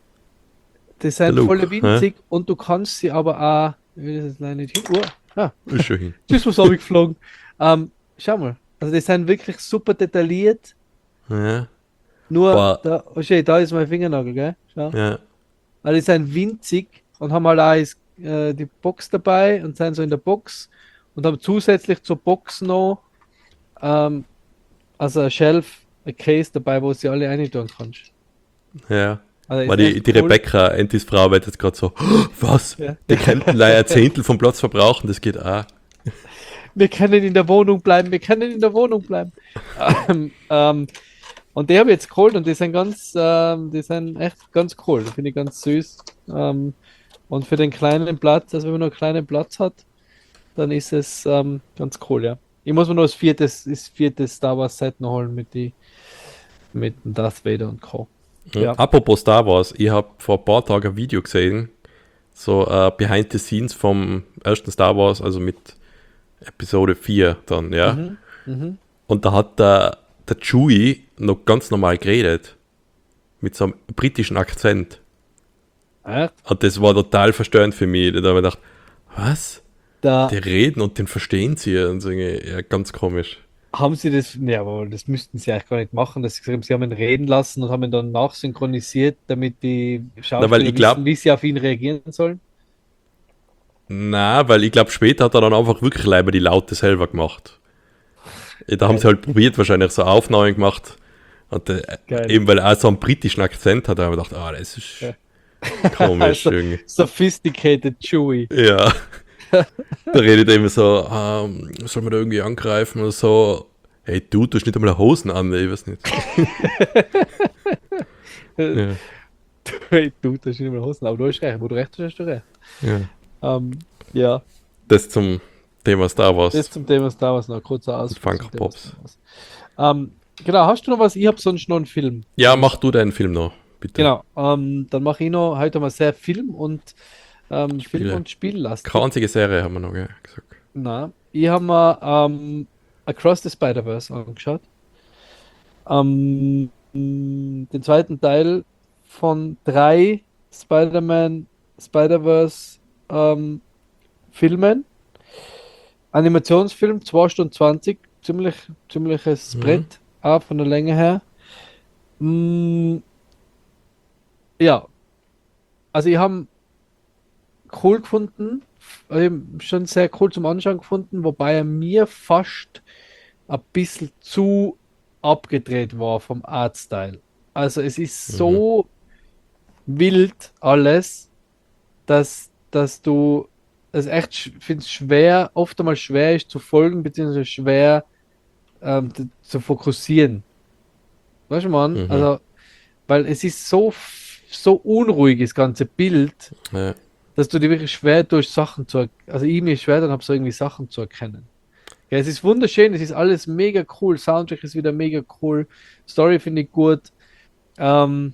die Der sind Luke. voll Hä? winzig und du kannst sie aber auch. Ich will das jetzt leider nicht hin. Ah, Ist schon hin. tschüss, was habe ich geflogen? Schau mal. Also die sind wirklich super detailliert. Ja. Nur Boah, da, oh shit, da ist mein Fingernagel, gell? Schau. ja. Also die sind winzig und haben halt auch die Box dabei und sind so in der Box und haben zusätzlich zur Box noch ähm, also ein Shelf, ein Case dabei, wo sie alle rein tun kannst. Ja. Also War ist die echt cool. Rebecca, Entis Frau, wird jetzt gerade so, "Oh, was? Ja. Die könnten leider ein Zehntel vom Platz verbrauchen, das geht auch. Wir können in der Wohnung bleiben, wir können in der Wohnung bleiben. Ähm, ähm, und die habe ich jetzt geholt und die sind echt ganz cool. Die finde ich ganz süß. Und für den kleinen Platz, also wenn man nur einen kleinen Platz hat, dann ist es ganz cool, ja. Ich muss mir nur das vierte Star Wars Set noch holen mit dem Darth Vader und Co. Hm. Ja. Apropos Star Wars, ich habe vor ein paar Tagen ein Video gesehen, so Behind the Scenes vom ersten Star Wars, also mit Episode 4 dann, ja. Mhm. Mhm. Und da hat der Chewie noch ganz normal geredet. Mit so einem britischen Akzent. Echt? Und das war total verstörend für mich. Da habe ich gedacht, was? Da Die reden und den verstehen sie. Und so, ja, ganz komisch. haben sie das, ja, aber das müssten sie eigentlich gar nicht machen, dass sie gesagt haben, sie haben ihn reden lassen und haben ihn dann nachsynchronisiert, damit die Na, weil Schauspieler ich glaube, wissen, wie sie auf ihn reagieren sollen. weil ich glaube, später hat er dann einfach wirklich leider die Laute selber gemacht. Da haben sie Geil. halt probiert, wahrscheinlich so Aufnahmen gemacht. Und Geil. eben weil er auch so einen britischen Akzent hat, da habe ich gedacht, das ist Ja. komisch Also, irgendwie. sophisticated Chewie. Ja. Da redet er immer so, soll man da irgendwie angreifen oder so. Hey, du tust nicht einmal Hosen an, ich weiß nicht. Ja, Hey, du, das ist nicht mehr Hosen, aber du hast recht, wo du recht hast, hast du recht. ja. Ja, Das zum Thema Star das Wars. zum Thema Star Wars noch, kurzer Ausflug Funko zum Thema Pops. Star Wars. Genau, hast du noch was? Ich habe sonst noch einen Film. Ja, mach du deinen Film noch, bitte. Genau, dann mache ich noch heute mal sehr Film Film Spiele. und Spiellastig. Keine einzige Serie haben wir noch gesagt. Na, ich habe mir Across the Spider-Verse angeschaut. Den zweiten Teil von 3 Spider-Man Spider-Verse Filmen. Animationsfilm, 2 Stunden 20, ziemliches Mhm. Brett, auch von der Länge her. Mm, ja, also ich habe cool gefunden, schon sehr cool zum Anschauen gefunden, wobei er mir fast ein bisschen zu abgedreht war vom Artstyle. Also es ist Mhm. so wild alles, dass du es echt findest schwer, oft einmal schwer ist zu folgen, beziehungsweise schwer zu fokussieren. Weißt du, man? Mhm. Also weil es ist so unruhig, das ganze Bild, Ja. dass du dir wirklich schwer tust, also ich mir schwer dann habe, so irgendwie Sachen zu erkennen. Ja, es ist wunderschön, es ist alles mega cool, Soundtrack ist wieder mega cool, Story finde ich gut, ähm,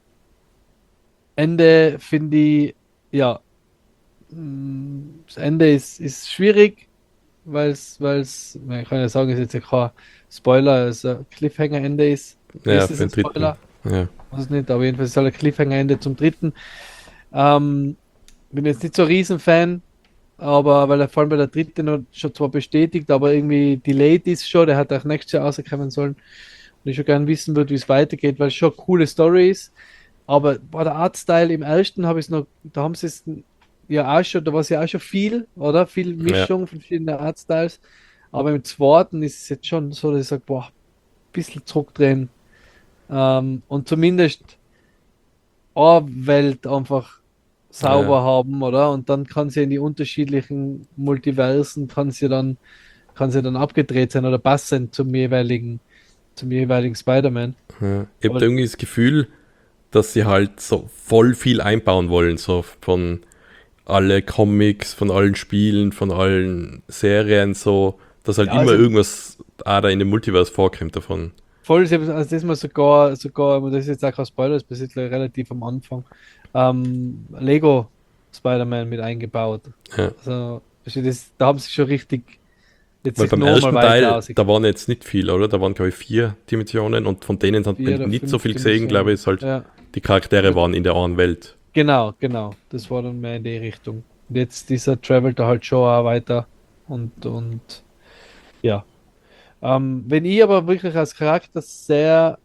Ende finde ich, ja, das Ende ist schwierig, man kann ja sagen, es ist jetzt ja kein Spoiler, es ein Cliffhanger-Ende ist. Ja, Ist es für ein den dritten. Spoiler? Ja. Weiß es nicht, aber jedenfalls soll ein Cliffhanger-Ende zum dritten. Ähm, bin jetzt nicht so ein Riesenfan, aber weil er vor allem bei der dritten noch schon zwar bestätigt, aber irgendwie delayed ist schon, der hat auch nächstes Jahr rauskommen sollen. Und ich schon gerne wissen würde, wie es weitergeht, weil es schon eine coole Story ist. Aber bei der Artstyle im ersten habe ich es noch, da haben sie es ja auch schon, da war es ja auch schon viel, oder? Viel Ja. Mischung von verschiedenen Artstyles. Aber im zweiten ist es jetzt schon so, dass ich sage, boah, ein bisschen zurückdrehen. Und zumindest eine Welt einfach Ja. sauber haben, oder? Und dann kann sie in die unterschiedlichen Multiversen, kann sie dann abgedreht sein oder passen zum jeweiligen Spider-Man. Ja. Ich habe Aber da irgendwie das Gefühl, dass sie halt so voll viel einbauen wollen, so von alle Comics, von allen Spielen, von allen Serien, so, dass halt ja, immer also irgendwas da in dem Multiverse vorkommt davon. voll, also das mal sogar, aber das ist jetzt auch kein Spoiler, das passiert relativ am Anfang, Lego Spider-Man mit eingebaut. Ja. Also, da haben sie schon richtig jetzt Weil sich beim nochmal ersten weiter Teil, da ausgegangen. waren jetzt nicht viel, oder? Da waren, glaube ich, 4 Dimensionen und von denen hat Vier man oder nicht so fünf viel gesehen, glaube ich, Dimensionen. ist halt, Ja, die Charaktere waren in der einen Welt. genau. Das war dann mehr in die Richtung. Und jetzt dieser travelt da halt schon auch weiter und ja. Wenn ich aber wirklich als Charakter sehr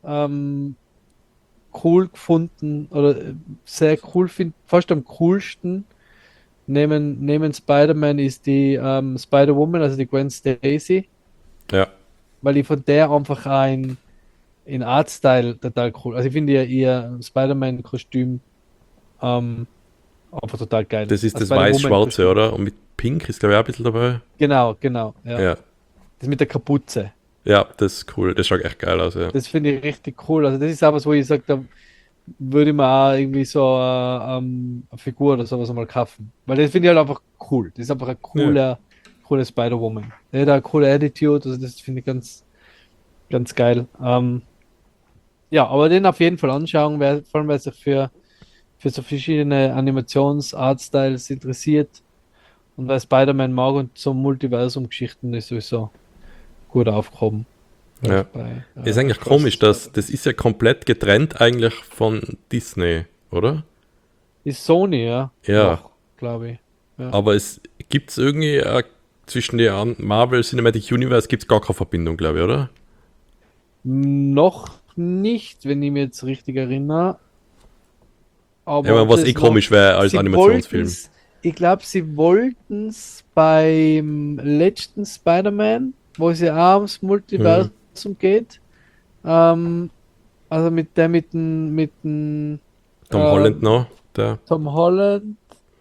cool gefunden oder sehr cool finde, fast am coolsten neben Spider-Man ist die Spider-Woman, also die Gwen Stacy, Ja, weil ich von der einfach in Artstyle total cool. Also ich finde ihr Spider-Man-Kostüm ähm, einfach total geil. das ist Also das Weiß-Schwarze, Spider-Woman-Kostüm. oder? Und mit Pink ist, glaube ich, auch ein bisschen dabei. Genau, ja. Ja, Das mit der Kapuze. ja, das ist cool. Das schaut echt geil aus, ja. Das finde ich richtig cool. Also das ist auch was, wo ich sage, da würde ich mir auch irgendwie so eine Figur oder sowas mal kaufen. Weil das finde ich halt einfach cool. Das ist einfach eine Ja, coole Spider-Woman. Der hat eine coole Attitude, also das finde ich ganz geil. Ja, aber den auf jeden Fall anschauen, vor allem weil sich für so verschiedene Animations-Artstyles interessiert und weil Spider-Man mag und so Multiversum-Geschichten ist sowieso gut aufgehoben. ja. Ist eigentlich Across the komisch, dass Spider-Man. das ist ja komplett getrennt eigentlich von Disney, oder? Ist Sony, ja, Ja, noch, glaube ich. Ja. aber es gibt irgendwie zwischen der Marvel Cinematic Universe gibt es gar keine Verbindung, glaube ich, oder? Noch nicht, wenn ich mich jetzt richtig erinnere. Ja, Aber aber ob sie was eh es noch. komisch wäre als Sie Animationsfilm. wollten's, ich glaube, sie wollten es beim letzten Spider-Man, wo es ja auch ums Hm. Multiversum geht. Ähm, also mit dem Tom Holland noch, der Tom Holland,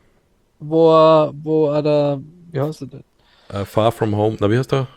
wo er da, wie heißt er denn? Far From Home, na wie heißt der?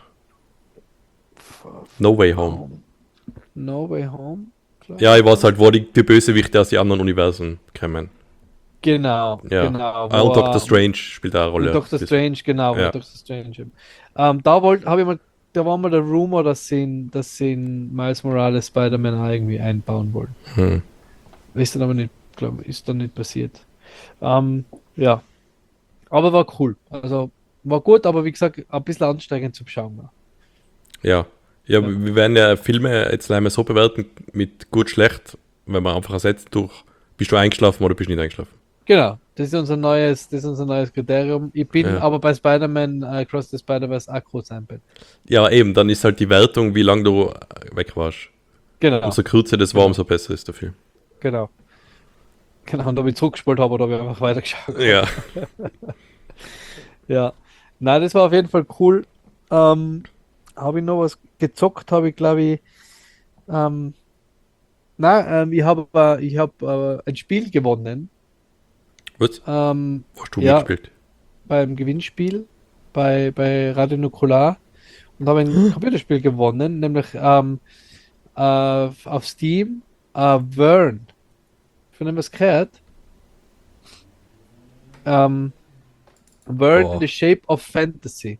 No Way Home. Home. No Way Home, Ja, glaube ich ich, weiß heißt halt, wo er. die Bösewichte aus den anderen Universen kommen. Ja. Und Doctor Wo Strange spielt da eine und Rolle. Doctor Strange, genau, wo Ja. Doctor Strange. Eben. Habe ich mal, da war mal der Rumor, dass sie in Miles Morales Spider-Man auch irgendwie einbauen wollen. Hm. Ist dann aber nicht, glaube ist dann nicht passiert. Ja, aber war cool. Also war gut, aber wie gesagt, ein bisschen anstrengend zum Schauen. Ja. Ja, Ja. wir werden ja Filme jetzt leider so bewerten mit gut, schlecht, wenn man einfach ersetzt durch, bist du eingeschlafen oder bist du nicht eingeschlafen. Genau, das ist unser neues Kriterium. Ich bin Ja. aber bei Spider-Man Across the Spider-Verse auch groß einbett. Ja, eben, dann ist halt die Wertung, wie lange du weg warst. Genau, Umso kürzer das war, genau, umso besser ist der Film. genau. Genau, und ob ich zurückgespielt habe oder ob ich einfach weitergeschaut habe. Ja. Ja. Nein, das war auf jeden Fall cool. Habe ich noch was gezockt, habe ich glaube ich. Ähm, ich habe ein Spiel gewonnen. Was? Ähm, Wo hast du ja, mitgespielt? beim Gewinnspiel bei Radio Nukular und habe ein Computerspiel gewonnen, nämlich auf Steam Vern. Von dem was gehört? Vern, Boah. The Shape of Fantasy.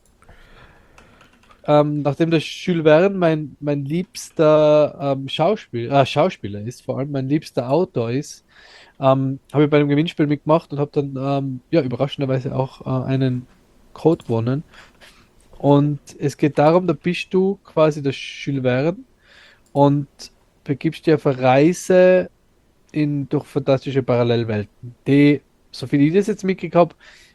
Nachdem der Jules Verne mein liebster Schauspieler ist, vor allem mein liebster Autor ist, habe ich bei einem Gewinnspiel mitgemacht und habe dann ja überraschenderweise auch einen Code gewonnen. Und es geht darum, da bist du quasi der Jules Verne und begibst dich auf eine Reise durch fantastische Parallelwelten, die, so viel ich das jetzt mitgekriegt habe,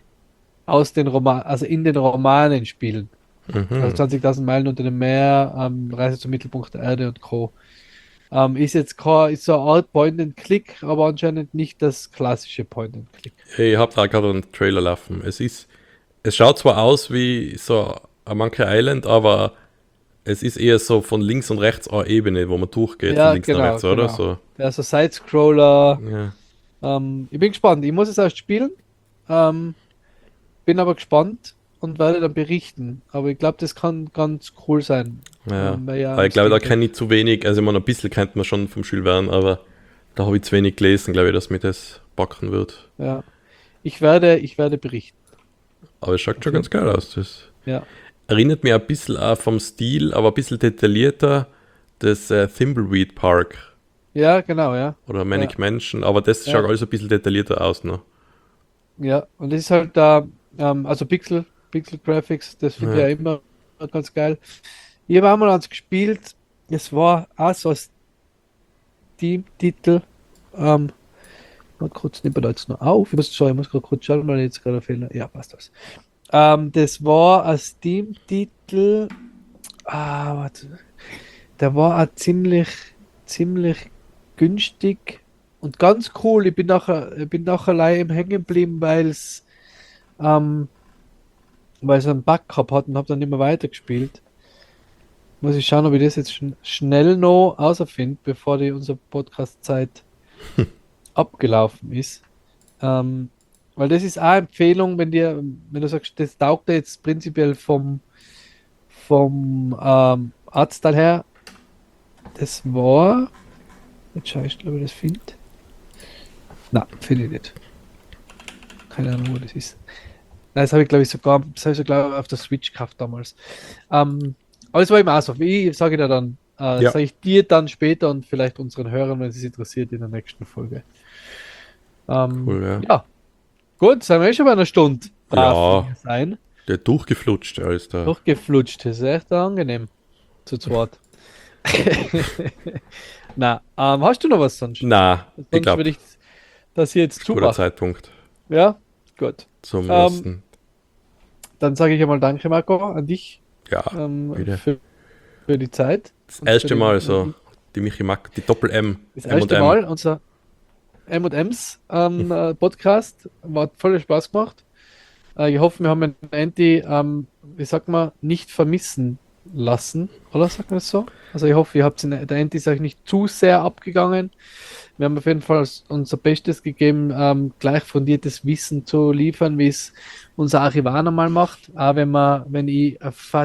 also in den Romanen spielen. Also Mhm. 20.000 Meilen unter dem Meer, Reise zum Mittelpunkt der Erde und Co. Ist so eine Art Point-and-Click, aber anscheinend nicht das klassische Point-and-Click. Ich habe da gerade einen Trailer laufen. Es schaut zwar aus wie so ein Monkey Island, aber es ist eher so von links und rechts eine Ebene, wo man durchgeht, von Ja, links nach genau, rechts, oder? genau. So, Der ist so Side-Scroller. ja. Ich bin gespannt. Ich muss es erst spielen. Ähm, Bin aber gespannt und werde dann berichten. Aber ich glaube, das kann ganz cool sein. Ja. Weil ja Aber ich das glaube, da klingt kenne ich zu wenig. Also, ich meine, ein bisschen kennt man schon vom Jules Verne, aber da habe ich zu wenig gelesen, glaube ich, dass mir das backen wird. ja. Ich werde berichten. Aber es schaut Auf schon ganz jeden geil Fall. aus. Das Ja. erinnert mich ein bisschen auch vom Stil, aber ein bisschen detaillierter, das Thimbleweed Park Ja, genau, ja. oder Ja, Manic Mansion, aber das schaut ja, alles ein bisschen detaillierter aus, ne? ja. Und das ist halt da, also Pixel Graphics, das finde ich Ja. ja immer ganz geil. Ich habe einmal eins gespielt, das war auch so ein Steam-Titel. Mal kurz, nehmen wir da jetzt noch auf. Ich muss gerade kurz schauen, weil ich jetzt gerade einen Fehler. Ja, passt das. Das war ein Steam-Titel. Warte. Der war auch ziemlich günstig und ganz cool. Ich bin nachher allein hängen geblieben, ähm, weil es einen Bug gehabt hat und habe dann nicht mehr weitergespielt. Muss ich schauen, ob ich das jetzt schnell noch außerfinde, bevor die unsere Podcast-Zeit abgelaufen ist. Ähm, Weil das ist auch eine Empfehlung, wenn du sagst, das taugt dir jetzt prinzipiell vom Artstyle her. Das war. Jetzt schaue ich, glaube ich, das finde. Na, finde ich nicht. Keine Ahnung, wo das ist. Nein, das habe ich, glaube ich, das habe ich sogar auf der Switch gekauft damals. Aber es war immer auch so. Ich sage dir dann, Ja, sage ich dir dann später und vielleicht unseren Hörern, wenn es sie interessiert, in der nächsten Folge. cool, ja. Ja, gut, sind wir schon bei einer Stunde. Darf Ja, hier sein. der durchgeflutscht alles da. Durchgeflutscht, das ist echt angenehm. Zu zweit. Na, hast du noch was sonst? Na, ich Sonst glaube, würde ich das hier jetzt guter zumachen. Zeitpunkt Ja, gut. zum Ähm, Lassen. Dann sage ich einmal Danke, Marco, an dich Ja, wieder. für die Zeit Das und für erste Mal den so, die Michi Mack, die Doppel-M, das erste M&M. Mal unser M&M's Podcast. Hat voll Spaß gemacht. Ich hoffe, wir haben den Andy, wie sagt man, nicht vermissen lassen. Oder sagt man das so? Also ich hoffe, der Andy ist euch nicht zu sehr abgegangen. Wir haben auf jeden Fall unser Bestes gegeben, gleich fundiertes Wissen zu liefern, wie es unser Archivar normal macht. Auch wenn ich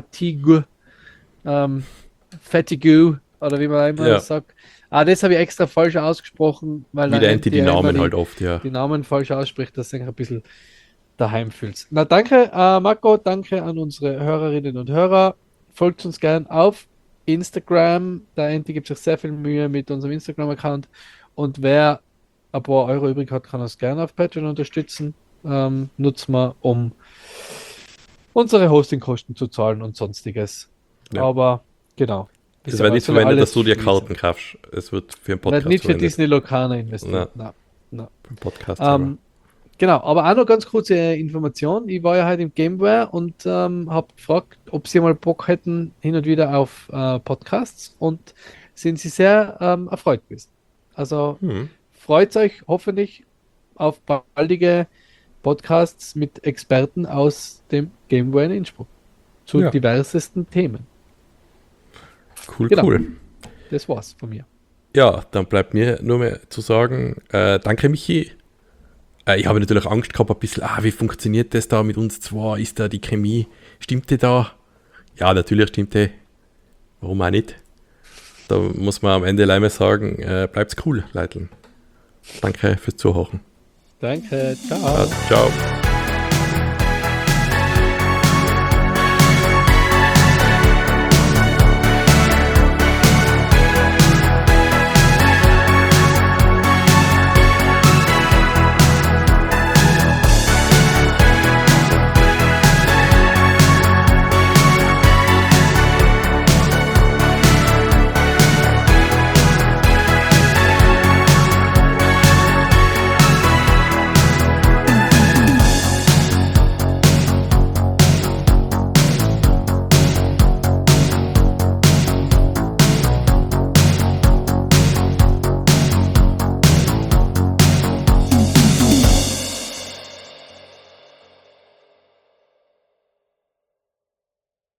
ähm, Fatigue oder wie man immer Ja, sagt. Das habe ich extra falsch ausgesprochen, weil wie der der Enti Andy die ja immer Namen die, halt oft, ja. die Namen falsch ausspricht, dass du dich ein bisschen daheim fühlst. Na, danke, Marco, danke an unsere Hörerinnen und Hörer. Folgt uns gern auf Instagram. Der Enti gibt sich sehr viel Mühe mit unserem Instagram-Account. Und wer ein paar Euro übrig hat, kann uns gerne auf Patreon unterstützen. Nutzen wir, um unsere Hostingkosten zu zahlen und sonstiges. Ja. Aber genau. Es wird nicht Soll ja verwendet, dass alles du dir fließen. Karten kaufst. Es wird für einen Wird Podcast nicht für verwendet. Disney Locana investiert. Na, Na. für einen Podcast selber. Genau, aber auch noch ganz kurze Information. Ich war ja heute im Gameware und habe gefragt, ob sie mal Bock hätten, hin und wieder auf Podcasts und sind sie sehr erfreut gewesen. Also freut euch hoffentlich auf baldige Podcasts mit Experten aus dem Gameware in Innsbruck zu Ja. diversesten Themen. Cool, Genau. cool. Das war's von mir. Ja, dann bleibt mir nur mehr zu sagen, danke Michi. Ich habe natürlich Angst gehabt, ein bisschen, wie funktioniert das da mit uns zwei? Ist da die Chemie, stimmt die da? Ja, natürlich stimmt die. Warum auch nicht? Da muss man am Ende leider sagen, bleibt's cool, Leute. Danke fürs Zuhören. Danke, ciao. Ciao.